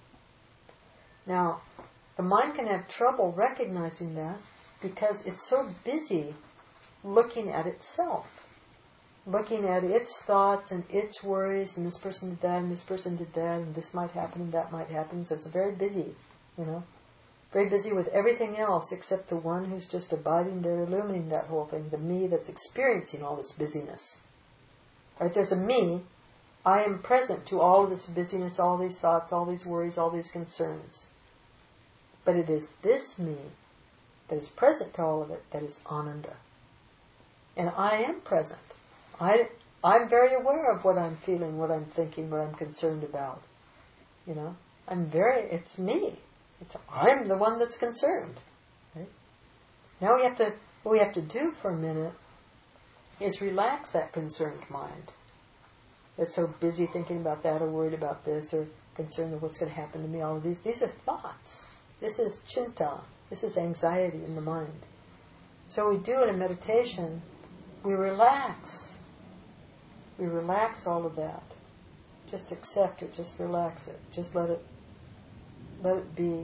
Now, the mind can have trouble recognizing that because it's so busy looking at itself, looking at its thoughts and its worries, and this person did that, and this person did that, and this might happen, and that might happen. So it's very busy, you know, very busy with everything else except the one who's just abiding there, illuminating that whole thing, the me that's experiencing all this busyness. Right? There's a me. I am present to all of this busyness, all these thoughts, all these worries, all these concerns. But it is this me that is present to all of it that is Ananda. And I am present. I, I'm very aware of what I'm feeling, what I'm thinking, what I'm concerned about. You know, I'm very, it's me. It's, I'm the one that's concerned. Right? Now we have to, what we have to do for a minute is relax that concerned mind. That's so busy thinking about that or worried about this or concerned with what's going to happen to me. All of these, these are thoughts. This is chinta. This is anxiety in the mind. So we do in a meditation, we relax. We relax all of that. Just accept it. Just relax it. Just let it, let it be.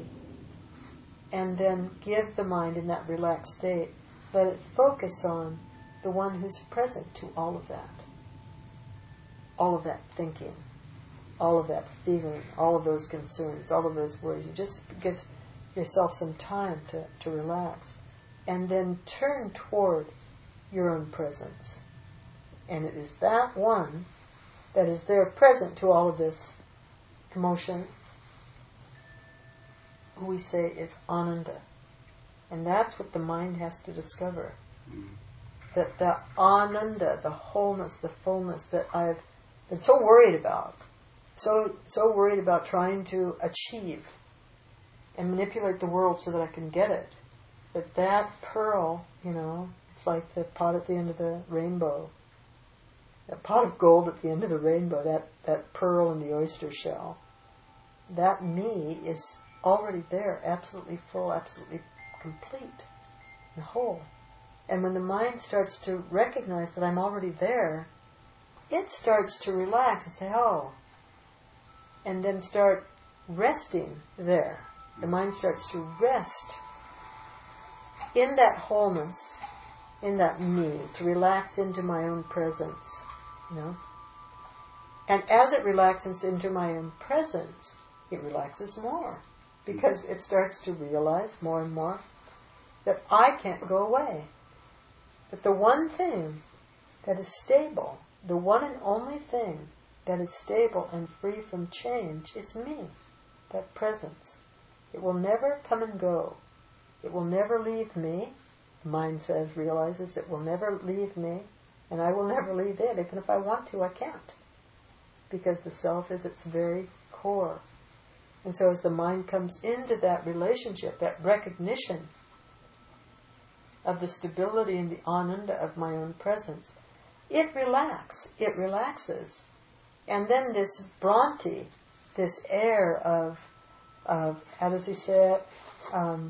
And then give the mind in that relaxed state, let it focus on the one who's present to all of that. All of that thinking, all of that feeling, all of those concerns, all of those worries. You just give yourself some time to, to relax. And then turn toward your own presence. And it is that one that is there present to all of this commotion, who we say is Ananda. And that's what the mind has to discover. Mm. That the Ananda, the wholeness, the fullness that I've been so worried about, so so worried about trying to achieve and manipulate the world so that I can get it. But that pearl, you know, it's like the pot at the end of the rainbow. That pot of gold at the end of the rainbow, that, that pearl in the oyster shell. That me is already there, absolutely full, absolutely complete and whole. And when the mind starts to recognize that I'm already there, it starts to relax and say, oh, and then start resting there. The mind starts to rest in that wholeness, in that me, to relax into my own presence, you know. And as it relaxes into my own presence, it relaxes more. Because it starts to realize more and more that I can't go away. But the one thing that is stable, the one and only thing that is stable and free from change is me, that presence. It will never come and go. It will never leave me. The mind says, realizes it will never leave me, and I will never leave it. Even if I want to, I can't. Because the self is its very core. And so as the mind comes into that relationship, that recognition of the stability and the ananda of my own presence, it relaxes. It relaxes. And then this Bhranti, this air of, of how does he say it? Um,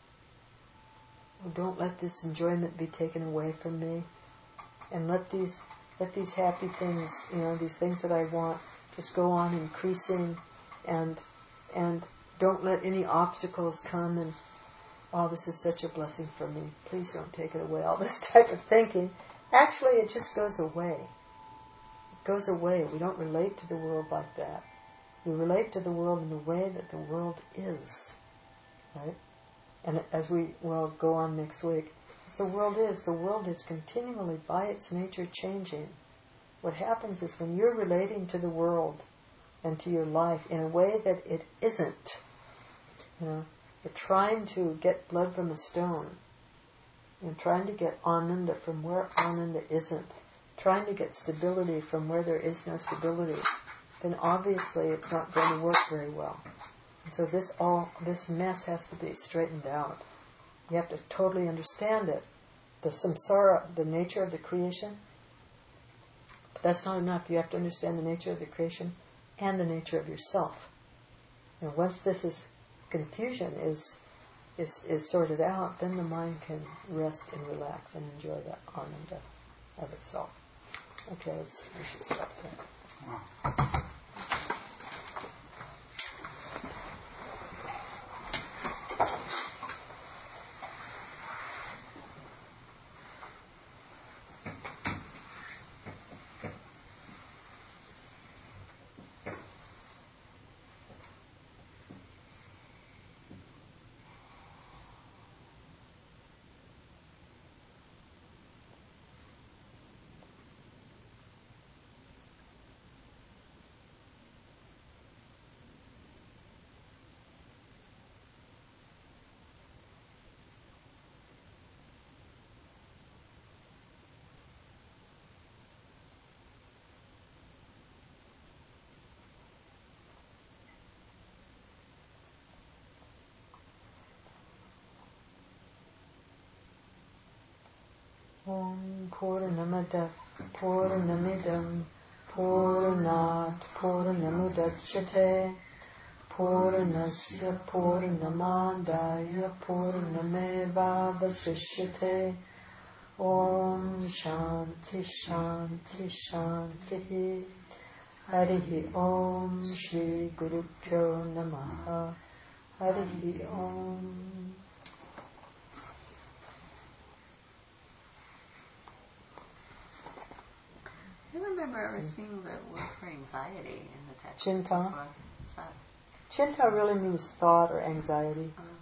don't let this enjoyment be taken away from me. And let these let these happy things, you know, these things that I want, just go on increasing, and and don't let any obstacles come and, oh, this is such a blessing for me, please don't take it away. All this type of thinking, actually it just goes away. It goes away. We don't relate to the world like that. We relate to the world in the way that the world is. Right? And as we will go on next week, as the world is, the world is continually by its nature changing. What happens is when you're relating to the world and to your life in a way that it isn't, you know, you're trying to get blood from a stone, you're trying to get ananda from where ananda isn't, trying to get stability from where there is no stability, then obviously it's not going to work very well. And so this all this mess has to be straightened out. You have to totally understand it. The samsara, the nature of the creation, but that's not enough. You have to understand the nature of the creation and the nature of yourself. And once this is confusion is is is sorted out, then the mind can rest and relax and enjoy that ananda of itself. Okay, let's we should stop there. Wow. Om Purnamada Purnamidam Purnat Purnamudachyate Purnasya Purnamadaya Purnameva Vasishyate. Om Shanti Shanti Shanti. Harihi Om Shri Guru Pyo Namaha. Harihi Om. I remember ever seeing the word for anxiety in the text. Chinta. Before. Is that- Chinta really means thought or anxiety. uh,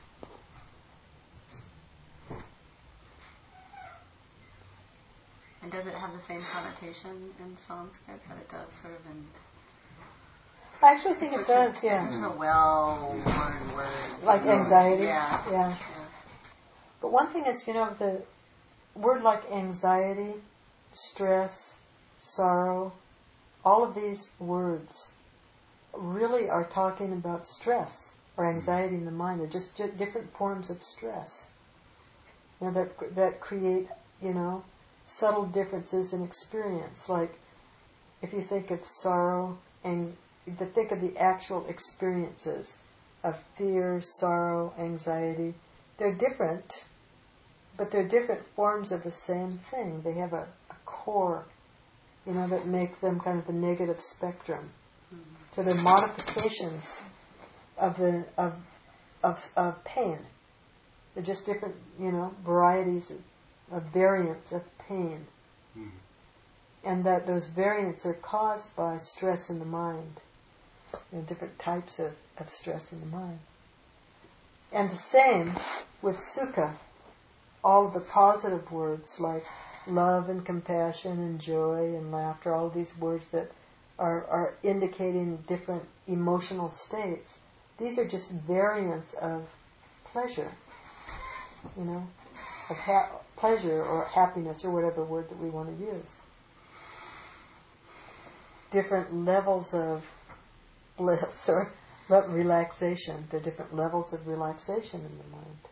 And does it have the same connotation in Sanskrit that it does sort of in... I actually think it Such a- does, yeah. Such a well-worn word. Like anxiety? Yeah. Yeah. Yeah. But one thing is, you know, the word like anxiety, stress, sorrow, all of these words really are talking about stress or anxiety in the mind. They're just di- different forms of stress, you know, that that create, you know, subtle differences in experience. Like if you think of sorrow and to think of the actual experiences of fear, sorrow, anxiety, they're different, but they're different forms of the same thing. They have a, a core, you know, that make them kind of the negative spectrum. Mm-hmm. So they're modifications of the of of of pain. They're just different, you know, varieties of, of variants of pain, Mm. and that those variants are caused by stress in the mind. you know, different types of, of stress in the mind. And the same with sukha. All of the positive words like love and compassion and joy and laughter, all of these words that are, are indicating different emotional states, these are just variants of pleasure, you know, of ha- pleasure or happiness or whatever word that we want to use. Different levels of bliss or relaxation. There are different levels of relaxation in the mind.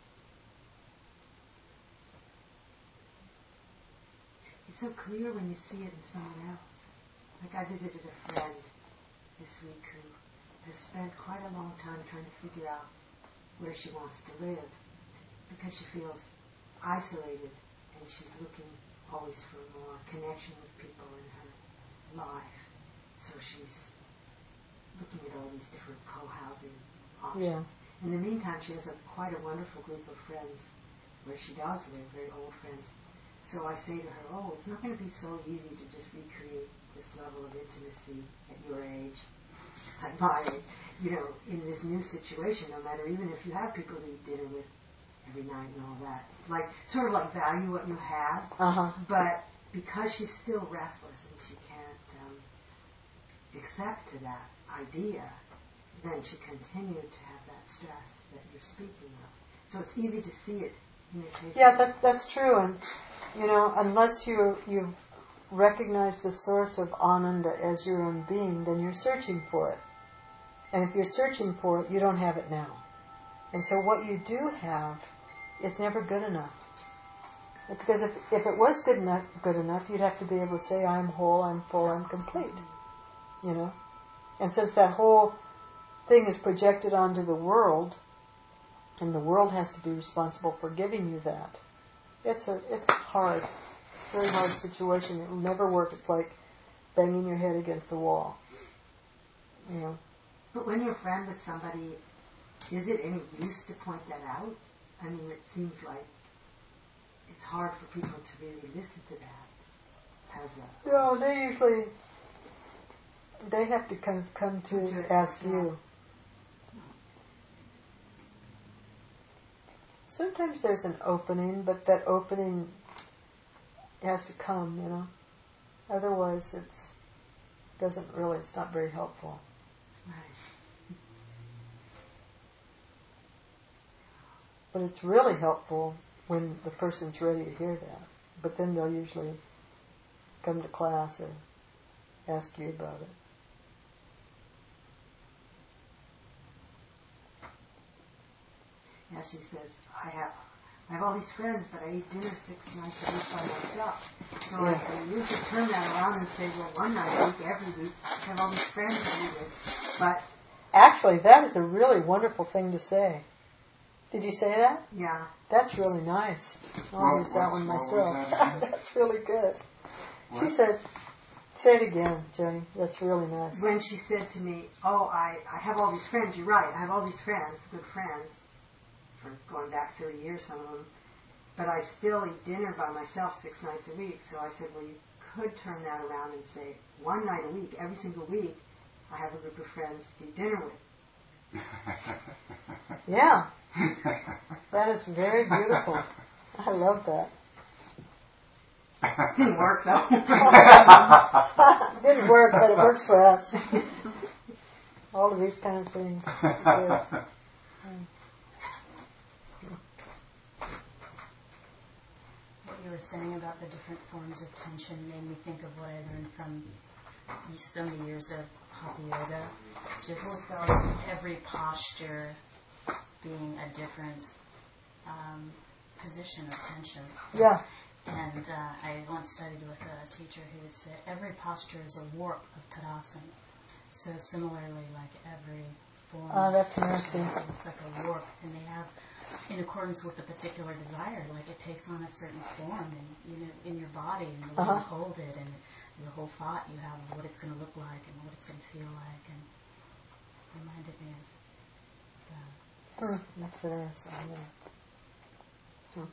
It's so clear when you see it in someone else. Like I visited a friend this week who has spent quite a long time trying to figure out where she wants to live because she feels isolated and she's looking always for more connection with people in her life. So she's looking at all these different co-housing options. Yeah. In the meantime, she has a, quite a wonderful group of friends where she does live, very old friends. So I say to her, oh, it's not going to be so easy to just recreate this level of intimacy at your age, at my age, you know, in this new situation, no matter even if you have people to eat dinner with every night and all that. Like, sort of like value what you have, uh-huh. but because she's still restless and she can't um, accept to that idea, then she continued to have that stress that you're speaking of. So it's easy to see it in the case. Yeah, that, that's true. And, you know, unless you you recognize the source of Ananda as your own being, then you're searching for it. And if you're searching for it, you don't have it now. And so what you do have is never good enough. Because if if it was good enough, good enough, you'd have to be able to say, I'm whole, I'm full, I'm complete. You know? And since that whole thing is projected onto the world, and the world has to be responsible for giving you that, it's a it's hard, very hard situation. It will never work. It's like banging your head against the wall. You know. But when you're friend with somebody, is it any use to point that out? I mean, it seems like it's hard for people to really listen to that as a... No, they usually, they have to come, come to, to ask yeah. you. Sometimes there's an opening, but that opening has to come, you know. Otherwise, it's doesn't really, it's not very helpful. Right. But it's really helpful when the person's ready to hear that. But then they'll usually come to class or ask you about it. Yeah, she says, I have I have all these friends, but I eat dinner six nights a week by myself. So yeah. I say, you could turn that around and say, well, one night a week, every week, I have all these friends to eat with. But actually, that is a really wonderful thing to say. Did you say that? Yeah. That's really nice. I'll well, use that one myself. That That's really good. What? She said, say it again, Jenny. That's really nice. When she said to me, oh, I, I have all these friends. You're right. I have all these friends, good friends, for going back thirty years, some of them. But I still eat dinner by myself six nights a week. So I said, well, you could turn that around and say, one night a week, every single week, I have a group of friends to eat dinner with. Yeah. That is very beautiful. I love that. Didn't work though. Didn't work, but it works for us. All of these kind of things. What you were saying about the different forms of tension made me think of what I learned from so many years of Hatha Yoga. Just every posture being a different um, position of tension. Yeah. And uh, I once studied with a teacher who would say every posture is a warp of Tadasana. So similarly, like every form. Oh, that's interesting. It's like a warp, and they have, in accordance with a particular desire, like it takes on a certain form in you know in your body and the way uh-huh. you hold it, and the whole thought you have of what it's going to look like and what it's going to feel like, and it reminded me of that. Hmm, that's interesting. Yeah. Hmm.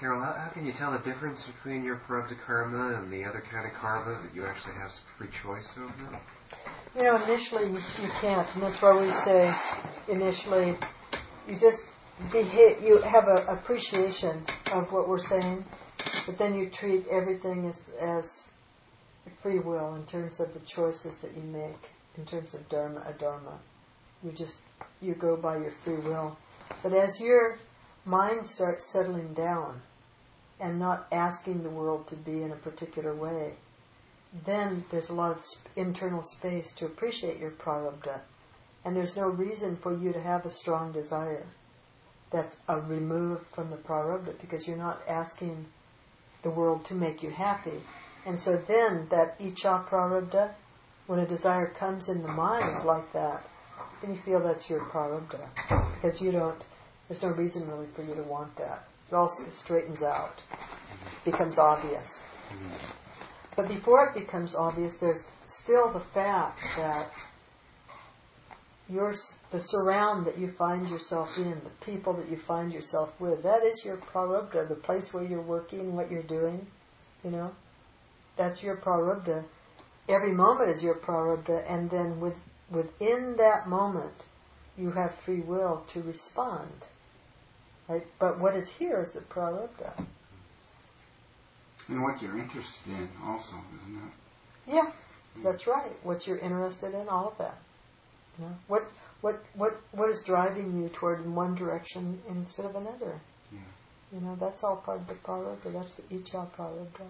Carol, how, how can you tell the difference between your prarabdha karma and the other kind of karma that you actually have free choice over? You know, initially you, you can't, and that's why we say initially you just behave, you have an appreciation of what we're saying, but then you treat everything as, as free will in terms of the choices that you make, in terms of dharma, adharma. You just, you go by your free will. But as your mind starts settling down and not asking the world to be in a particular way, then there's a lot of sp- internal space to appreciate your prarabdha. And there's no reason for you to have a strong desire that's a remove from the prarabdha, because you're not asking the world to make you happy. And so then that icca prarabdha, when a desire comes in the mind like that, then you feel that's your prarabdha. Because you don't, there's no reason really for you to want that. It all straightens out, becomes obvious. But before it becomes obvious, there's still the fact that your, the surround that you find yourself in, the people that you find yourself with, that is your prarabdha, the place where you're working, what you're doing, you know. That's your prarabdha. Every moment is your prarabdha, and then with, within that moment, you have free will to respond. Right? But what is here is the prarabdha. And what you're interested in also, isn't it? Yeah, that's right. What you're interested in, all of that. You know? What what what what is driving you toward in one direction instead of another? Yeah. You know, that's all part of the prarabdha. That's the icca prarabdha.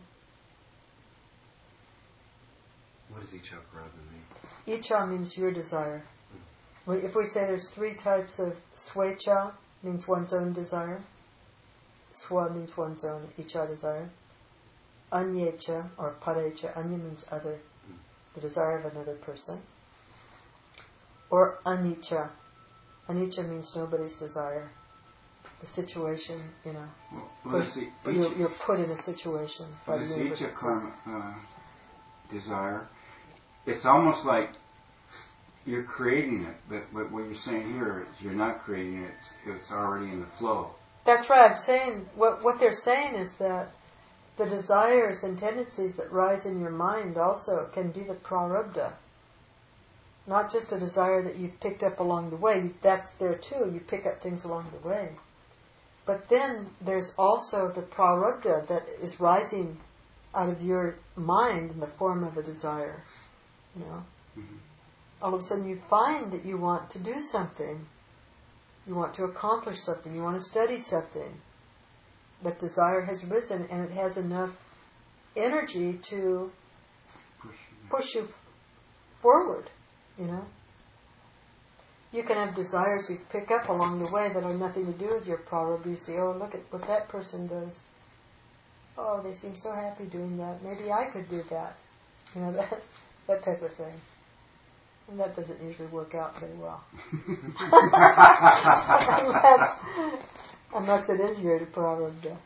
What does icca prarabdha mean? Icca means your desire. If we say there's three types of swecha, means one's own desire. Swa means one's own icca desire. Anyecha or parecha, anya means other, the desire of another person. Or anicca. Anicca means nobody's desire. The situation, you know. Well, well, put, see, you're, you're put in a situation by this the universe. icca karma, uh, desire, it's almost like you're creating it, but, but what you're saying here is you're not creating it, it's, it's already in the flow. That's right. I'm saying, what, what they're saying is that the desires and tendencies that rise in your mind also can be the prarabdha. Not just a desire that you've picked up along the way. That's there too. You pick up things along the way. But then there's also the prarabdha that is rising out of your mind in the form of a desire. You know? Mm-hmm. All of a sudden you find that you want to do something. You want to accomplish something. You want to study something. But desire has risen, and it has enough energy to Push, push you forward, you know. You can have desires you pick up along the way that have nothing to do with your prarabdha. You say, oh, look at what that person does. Oh, they seem so happy doing that. Maybe I could do that. You know, that, that type of thing. And that doesn't usually work out very well. unless, unless it is your prarabdha.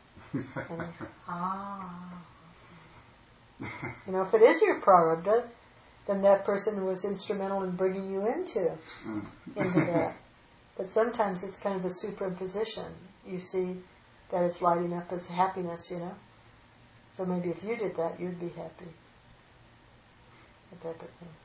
Ah. You know, if it is your prarabdha, then that person was instrumental in bringing you into, into that. But sometimes it's kind of a superimposition. You see that it's lighting up as happiness, you know. So maybe if you did that, you'd be happy. That type of thing.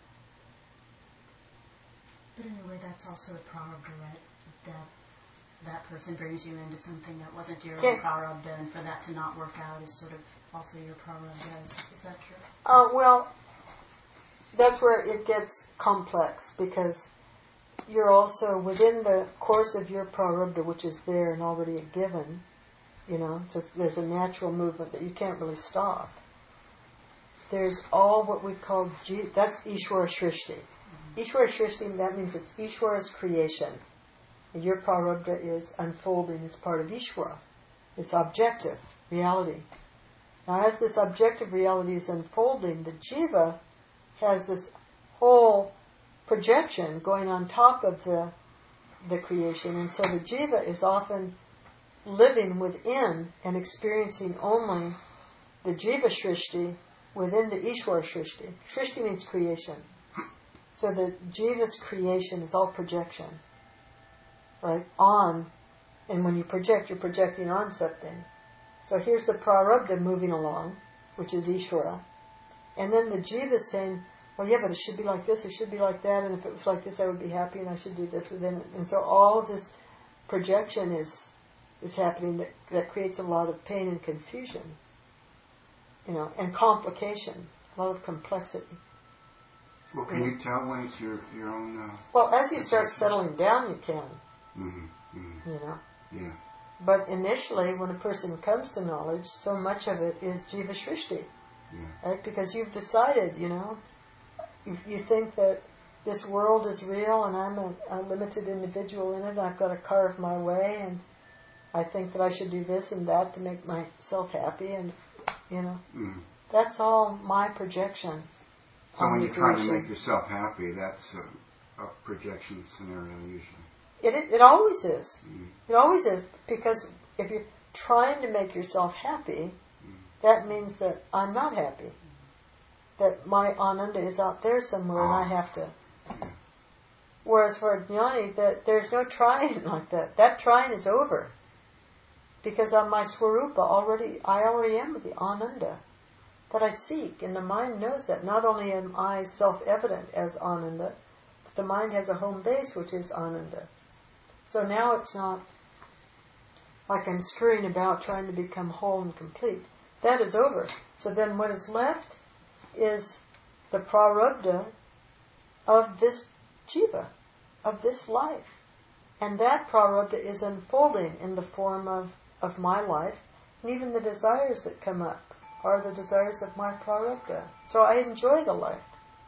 But in a way, that's also a prarabdha, right? That that person brings you into something that wasn't your Okay. own prarabdha, and for that to not work out is sort of also your prarabdha. Is, is that true? Uh, well, that's where it gets complex, because you're also within the course of your prarabdha, which is there and already a given. You know, so there's a natural movement that you can't really stop. There's all what we call G, that's Ishvara Shrishti. Ishvara Shrishti, that means it's Ishvara's creation. And your prarabdha is unfolding as part of Ishvara. It's objective reality. Now, as this objective reality is unfolding, the jiva has this whole projection going on top of the the creation, and so the jiva is often living within and experiencing only the jiva shrishti within the Ishvara shrishti. Shrishti means creation. So the jiva's creation is all projection, right? On, and when you project, you're projecting on something. So here's the prarabdha moving along, which is Ishvara. And then the jiva is saying, well, yeah, but it should be like this, it should be like that, and if it was like this, I would be happy, and I should do this within it. And so all of this projection is is happening that, that creates a lot of pain and confusion, you know, and complication, a lot of complexity. Well, can you tell when it's your, your own... Uh, well, as you start settling down, you can. Mm-hmm, mm-hmm. You know? Yeah. But initially, when a person comes to knowledge, so much of it is jiva shrishti. Yeah. Right? Because you've decided, you know, you, you think that this world is real and I'm a, a limited individual in it, I've got to carve my way, and I think that I should do this and that to make myself happy, and, you know, mm. that's all my projection. So when you're trying to make yourself happy, that's a, a projection scenario usually. It, it, it always is. Mm. It always is, because if you're trying to make yourself happy, mm. that means that I'm not happy. That my ananda is out there somewhere oh. and I have to. Yeah. Whereas for a jnani, that there's no trying like that. That trying is over. Because on my swarupa already, I already am the ananda that I seek, and the mind knows that. Not only am I self-evident as ananda, but the mind has a home base which is ananda. So now it's not like I'm scurrying about trying to become whole and complete. That is over. So then what is left is the prarabdha of this jiva, of this life. And that prarabdha is unfolding in the form of, of my life, and even the desires that come up are the desires of my prarabdha. So I enjoy the life.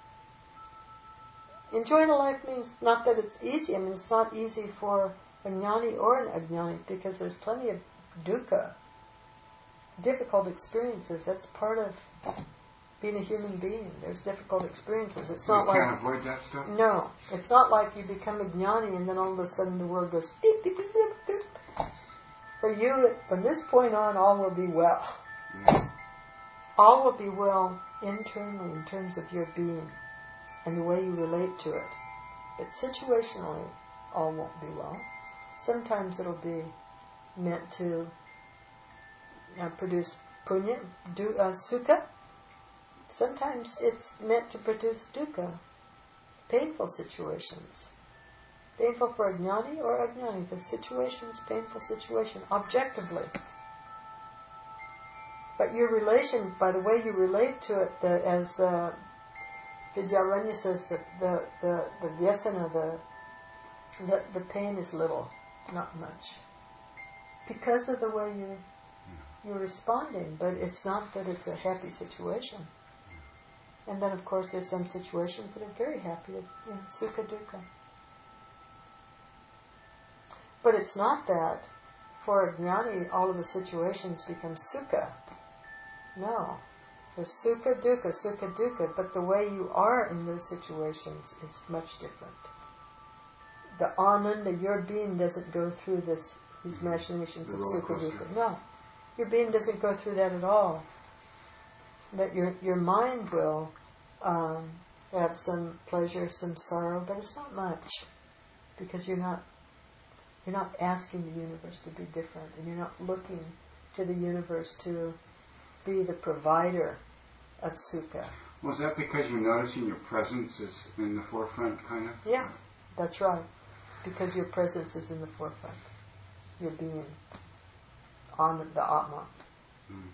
Enjoy the life means not that it's easy. I mean, it's not easy for a jnani or an ajnani, because there's plenty of dukkha, difficult experiences. That's part of being a human being. There's difficult experiences. It's not you like... You can't avoid that stuff? No. It's not like you become a jnani and then all of a sudden the world goes beep, beep, beep, beep, beep. For you, from this point on, all will be well. Yeah. All will be well internally in terms of your being and the way you relate to it. But situationally, all won't be well. Sometimes it'll be meant to uh, produce punya, do, uh, sukha. Sometimes it's meant to produce dukkha, painful situations. Painful for a jnani or ajnani. The situation's painful situation, objectively. But your relation, by the way you relate to it, the, as uh, Vidyaranya says, the the the, the vyasana, the, the the pain is little, not much, because of the way you you're responding. But it's not that it's a happy situation. And then, of course, there's some situations that are very happy, you know, sukha dukkha. But it's not that for a jnani all of the situations become sukha. No. There's sukha dukkha, sukha dukkha, but the way you are in those situations is much different. The ananda, your being doesn't go through this these machinations of sukha dukkha. No. Your being doesn't go through that at all. That your your mind will um, have some pleasure, some sorrow, but it's not much, because you're not you're not asking the universe to be different, and you're not looking to the universe to be the provider of sukha. Was that because you're noticing your presence is in the forefront, kind of? Yeah, that's right. Because your presence is in the forefront. Your being on the, the Atma. Mm.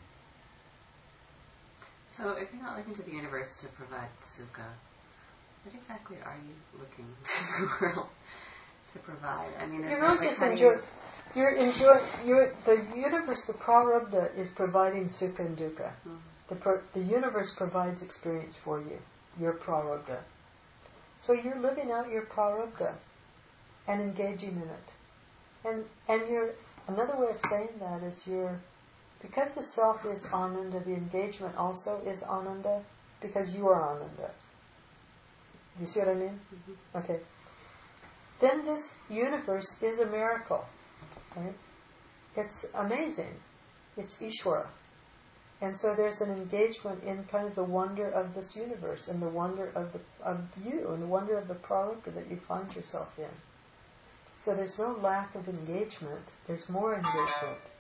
So if you're not looking to the universe to provide sukha, what exactly are you looking to the world to provide? I mean, you're not like just enjoying. You're enjoying. You're the universe. The prarabdha is providing sukha and dukkha. Mm-hmm. The pro, the universe provides experience for you. Your prarabdha. So you're living out your prarabdha and engaging in it. And and you're another way of saying that is you're. Because the self is ananda, the engagement also is ananda, because you are ananda. You see what I mean? Mm-hmm. Okay. Then this universe is a miracle. Right? It's amazing. It's Ishvara. And so there's an engagement in kind of the wonder of this universe, and the wonder of the of you, and the wonder of the prarabdha that you find yourself in. So there's no lack of engagement. There's more engagement.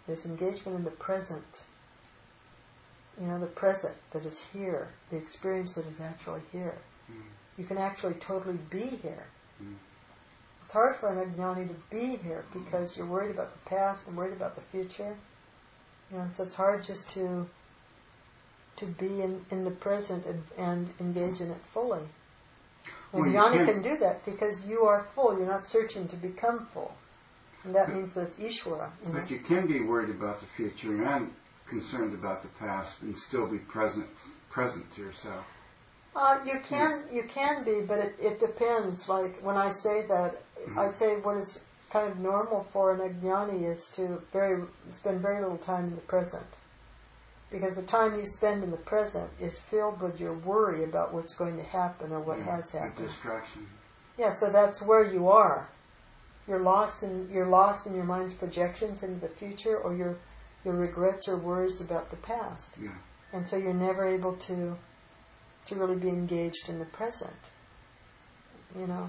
There's engagement in the present. You know, the present that is here, the experience that is actually here. Mm. You can actually totally be here. Mm. It's hard for an ajnani to be here because you're worried about the past and worried about the future. You know, so it's hard just to to be in, in the present and, and engage in it fully. And Well, jnani can- can do that because you are full. You're not searching to become full. And that means that it's Ishvara. You know? But you can be worried about the future and concerned about the past and still be present present to yourself. Uh, you can you can be, but it, it depends. Like when I say that, Mm-hmm. I'd say what is kind of normal for an ajnani is to very spend very little time in the present. Because the time you spend in the present is filled with your worry about what's going to happen or what Yeah, has a happened. distraction. Yeah, so that's where you are. You're lost in you're lost in your mind's projections into the future, or your your regrets or worries about the past. Yeah. And so you're never able to to really be engaged in the present. You know.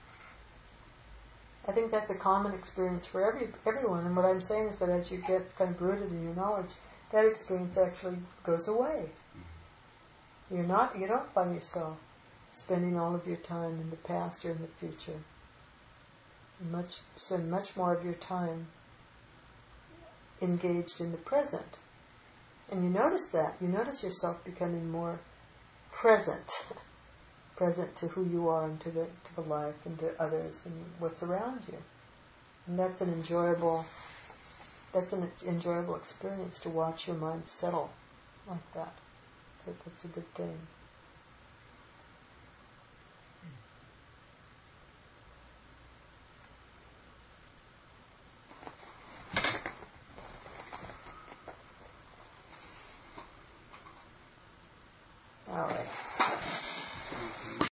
I think that's a common experience for every everyone. And what I'm saying is that as you get kind of rooted in your knowledge, that experience actually goes away. You're not you don't find yourself spending all of your time in the past or in the future. You much spend much more of your time engaged in the present. And you notice that. You notice yourself becoming more present. Present to who you are and to the to the life and to others and what's around you. And that's an enjoyable that's an enjoyable experience to watch your mind settle like that. So that's a good thing.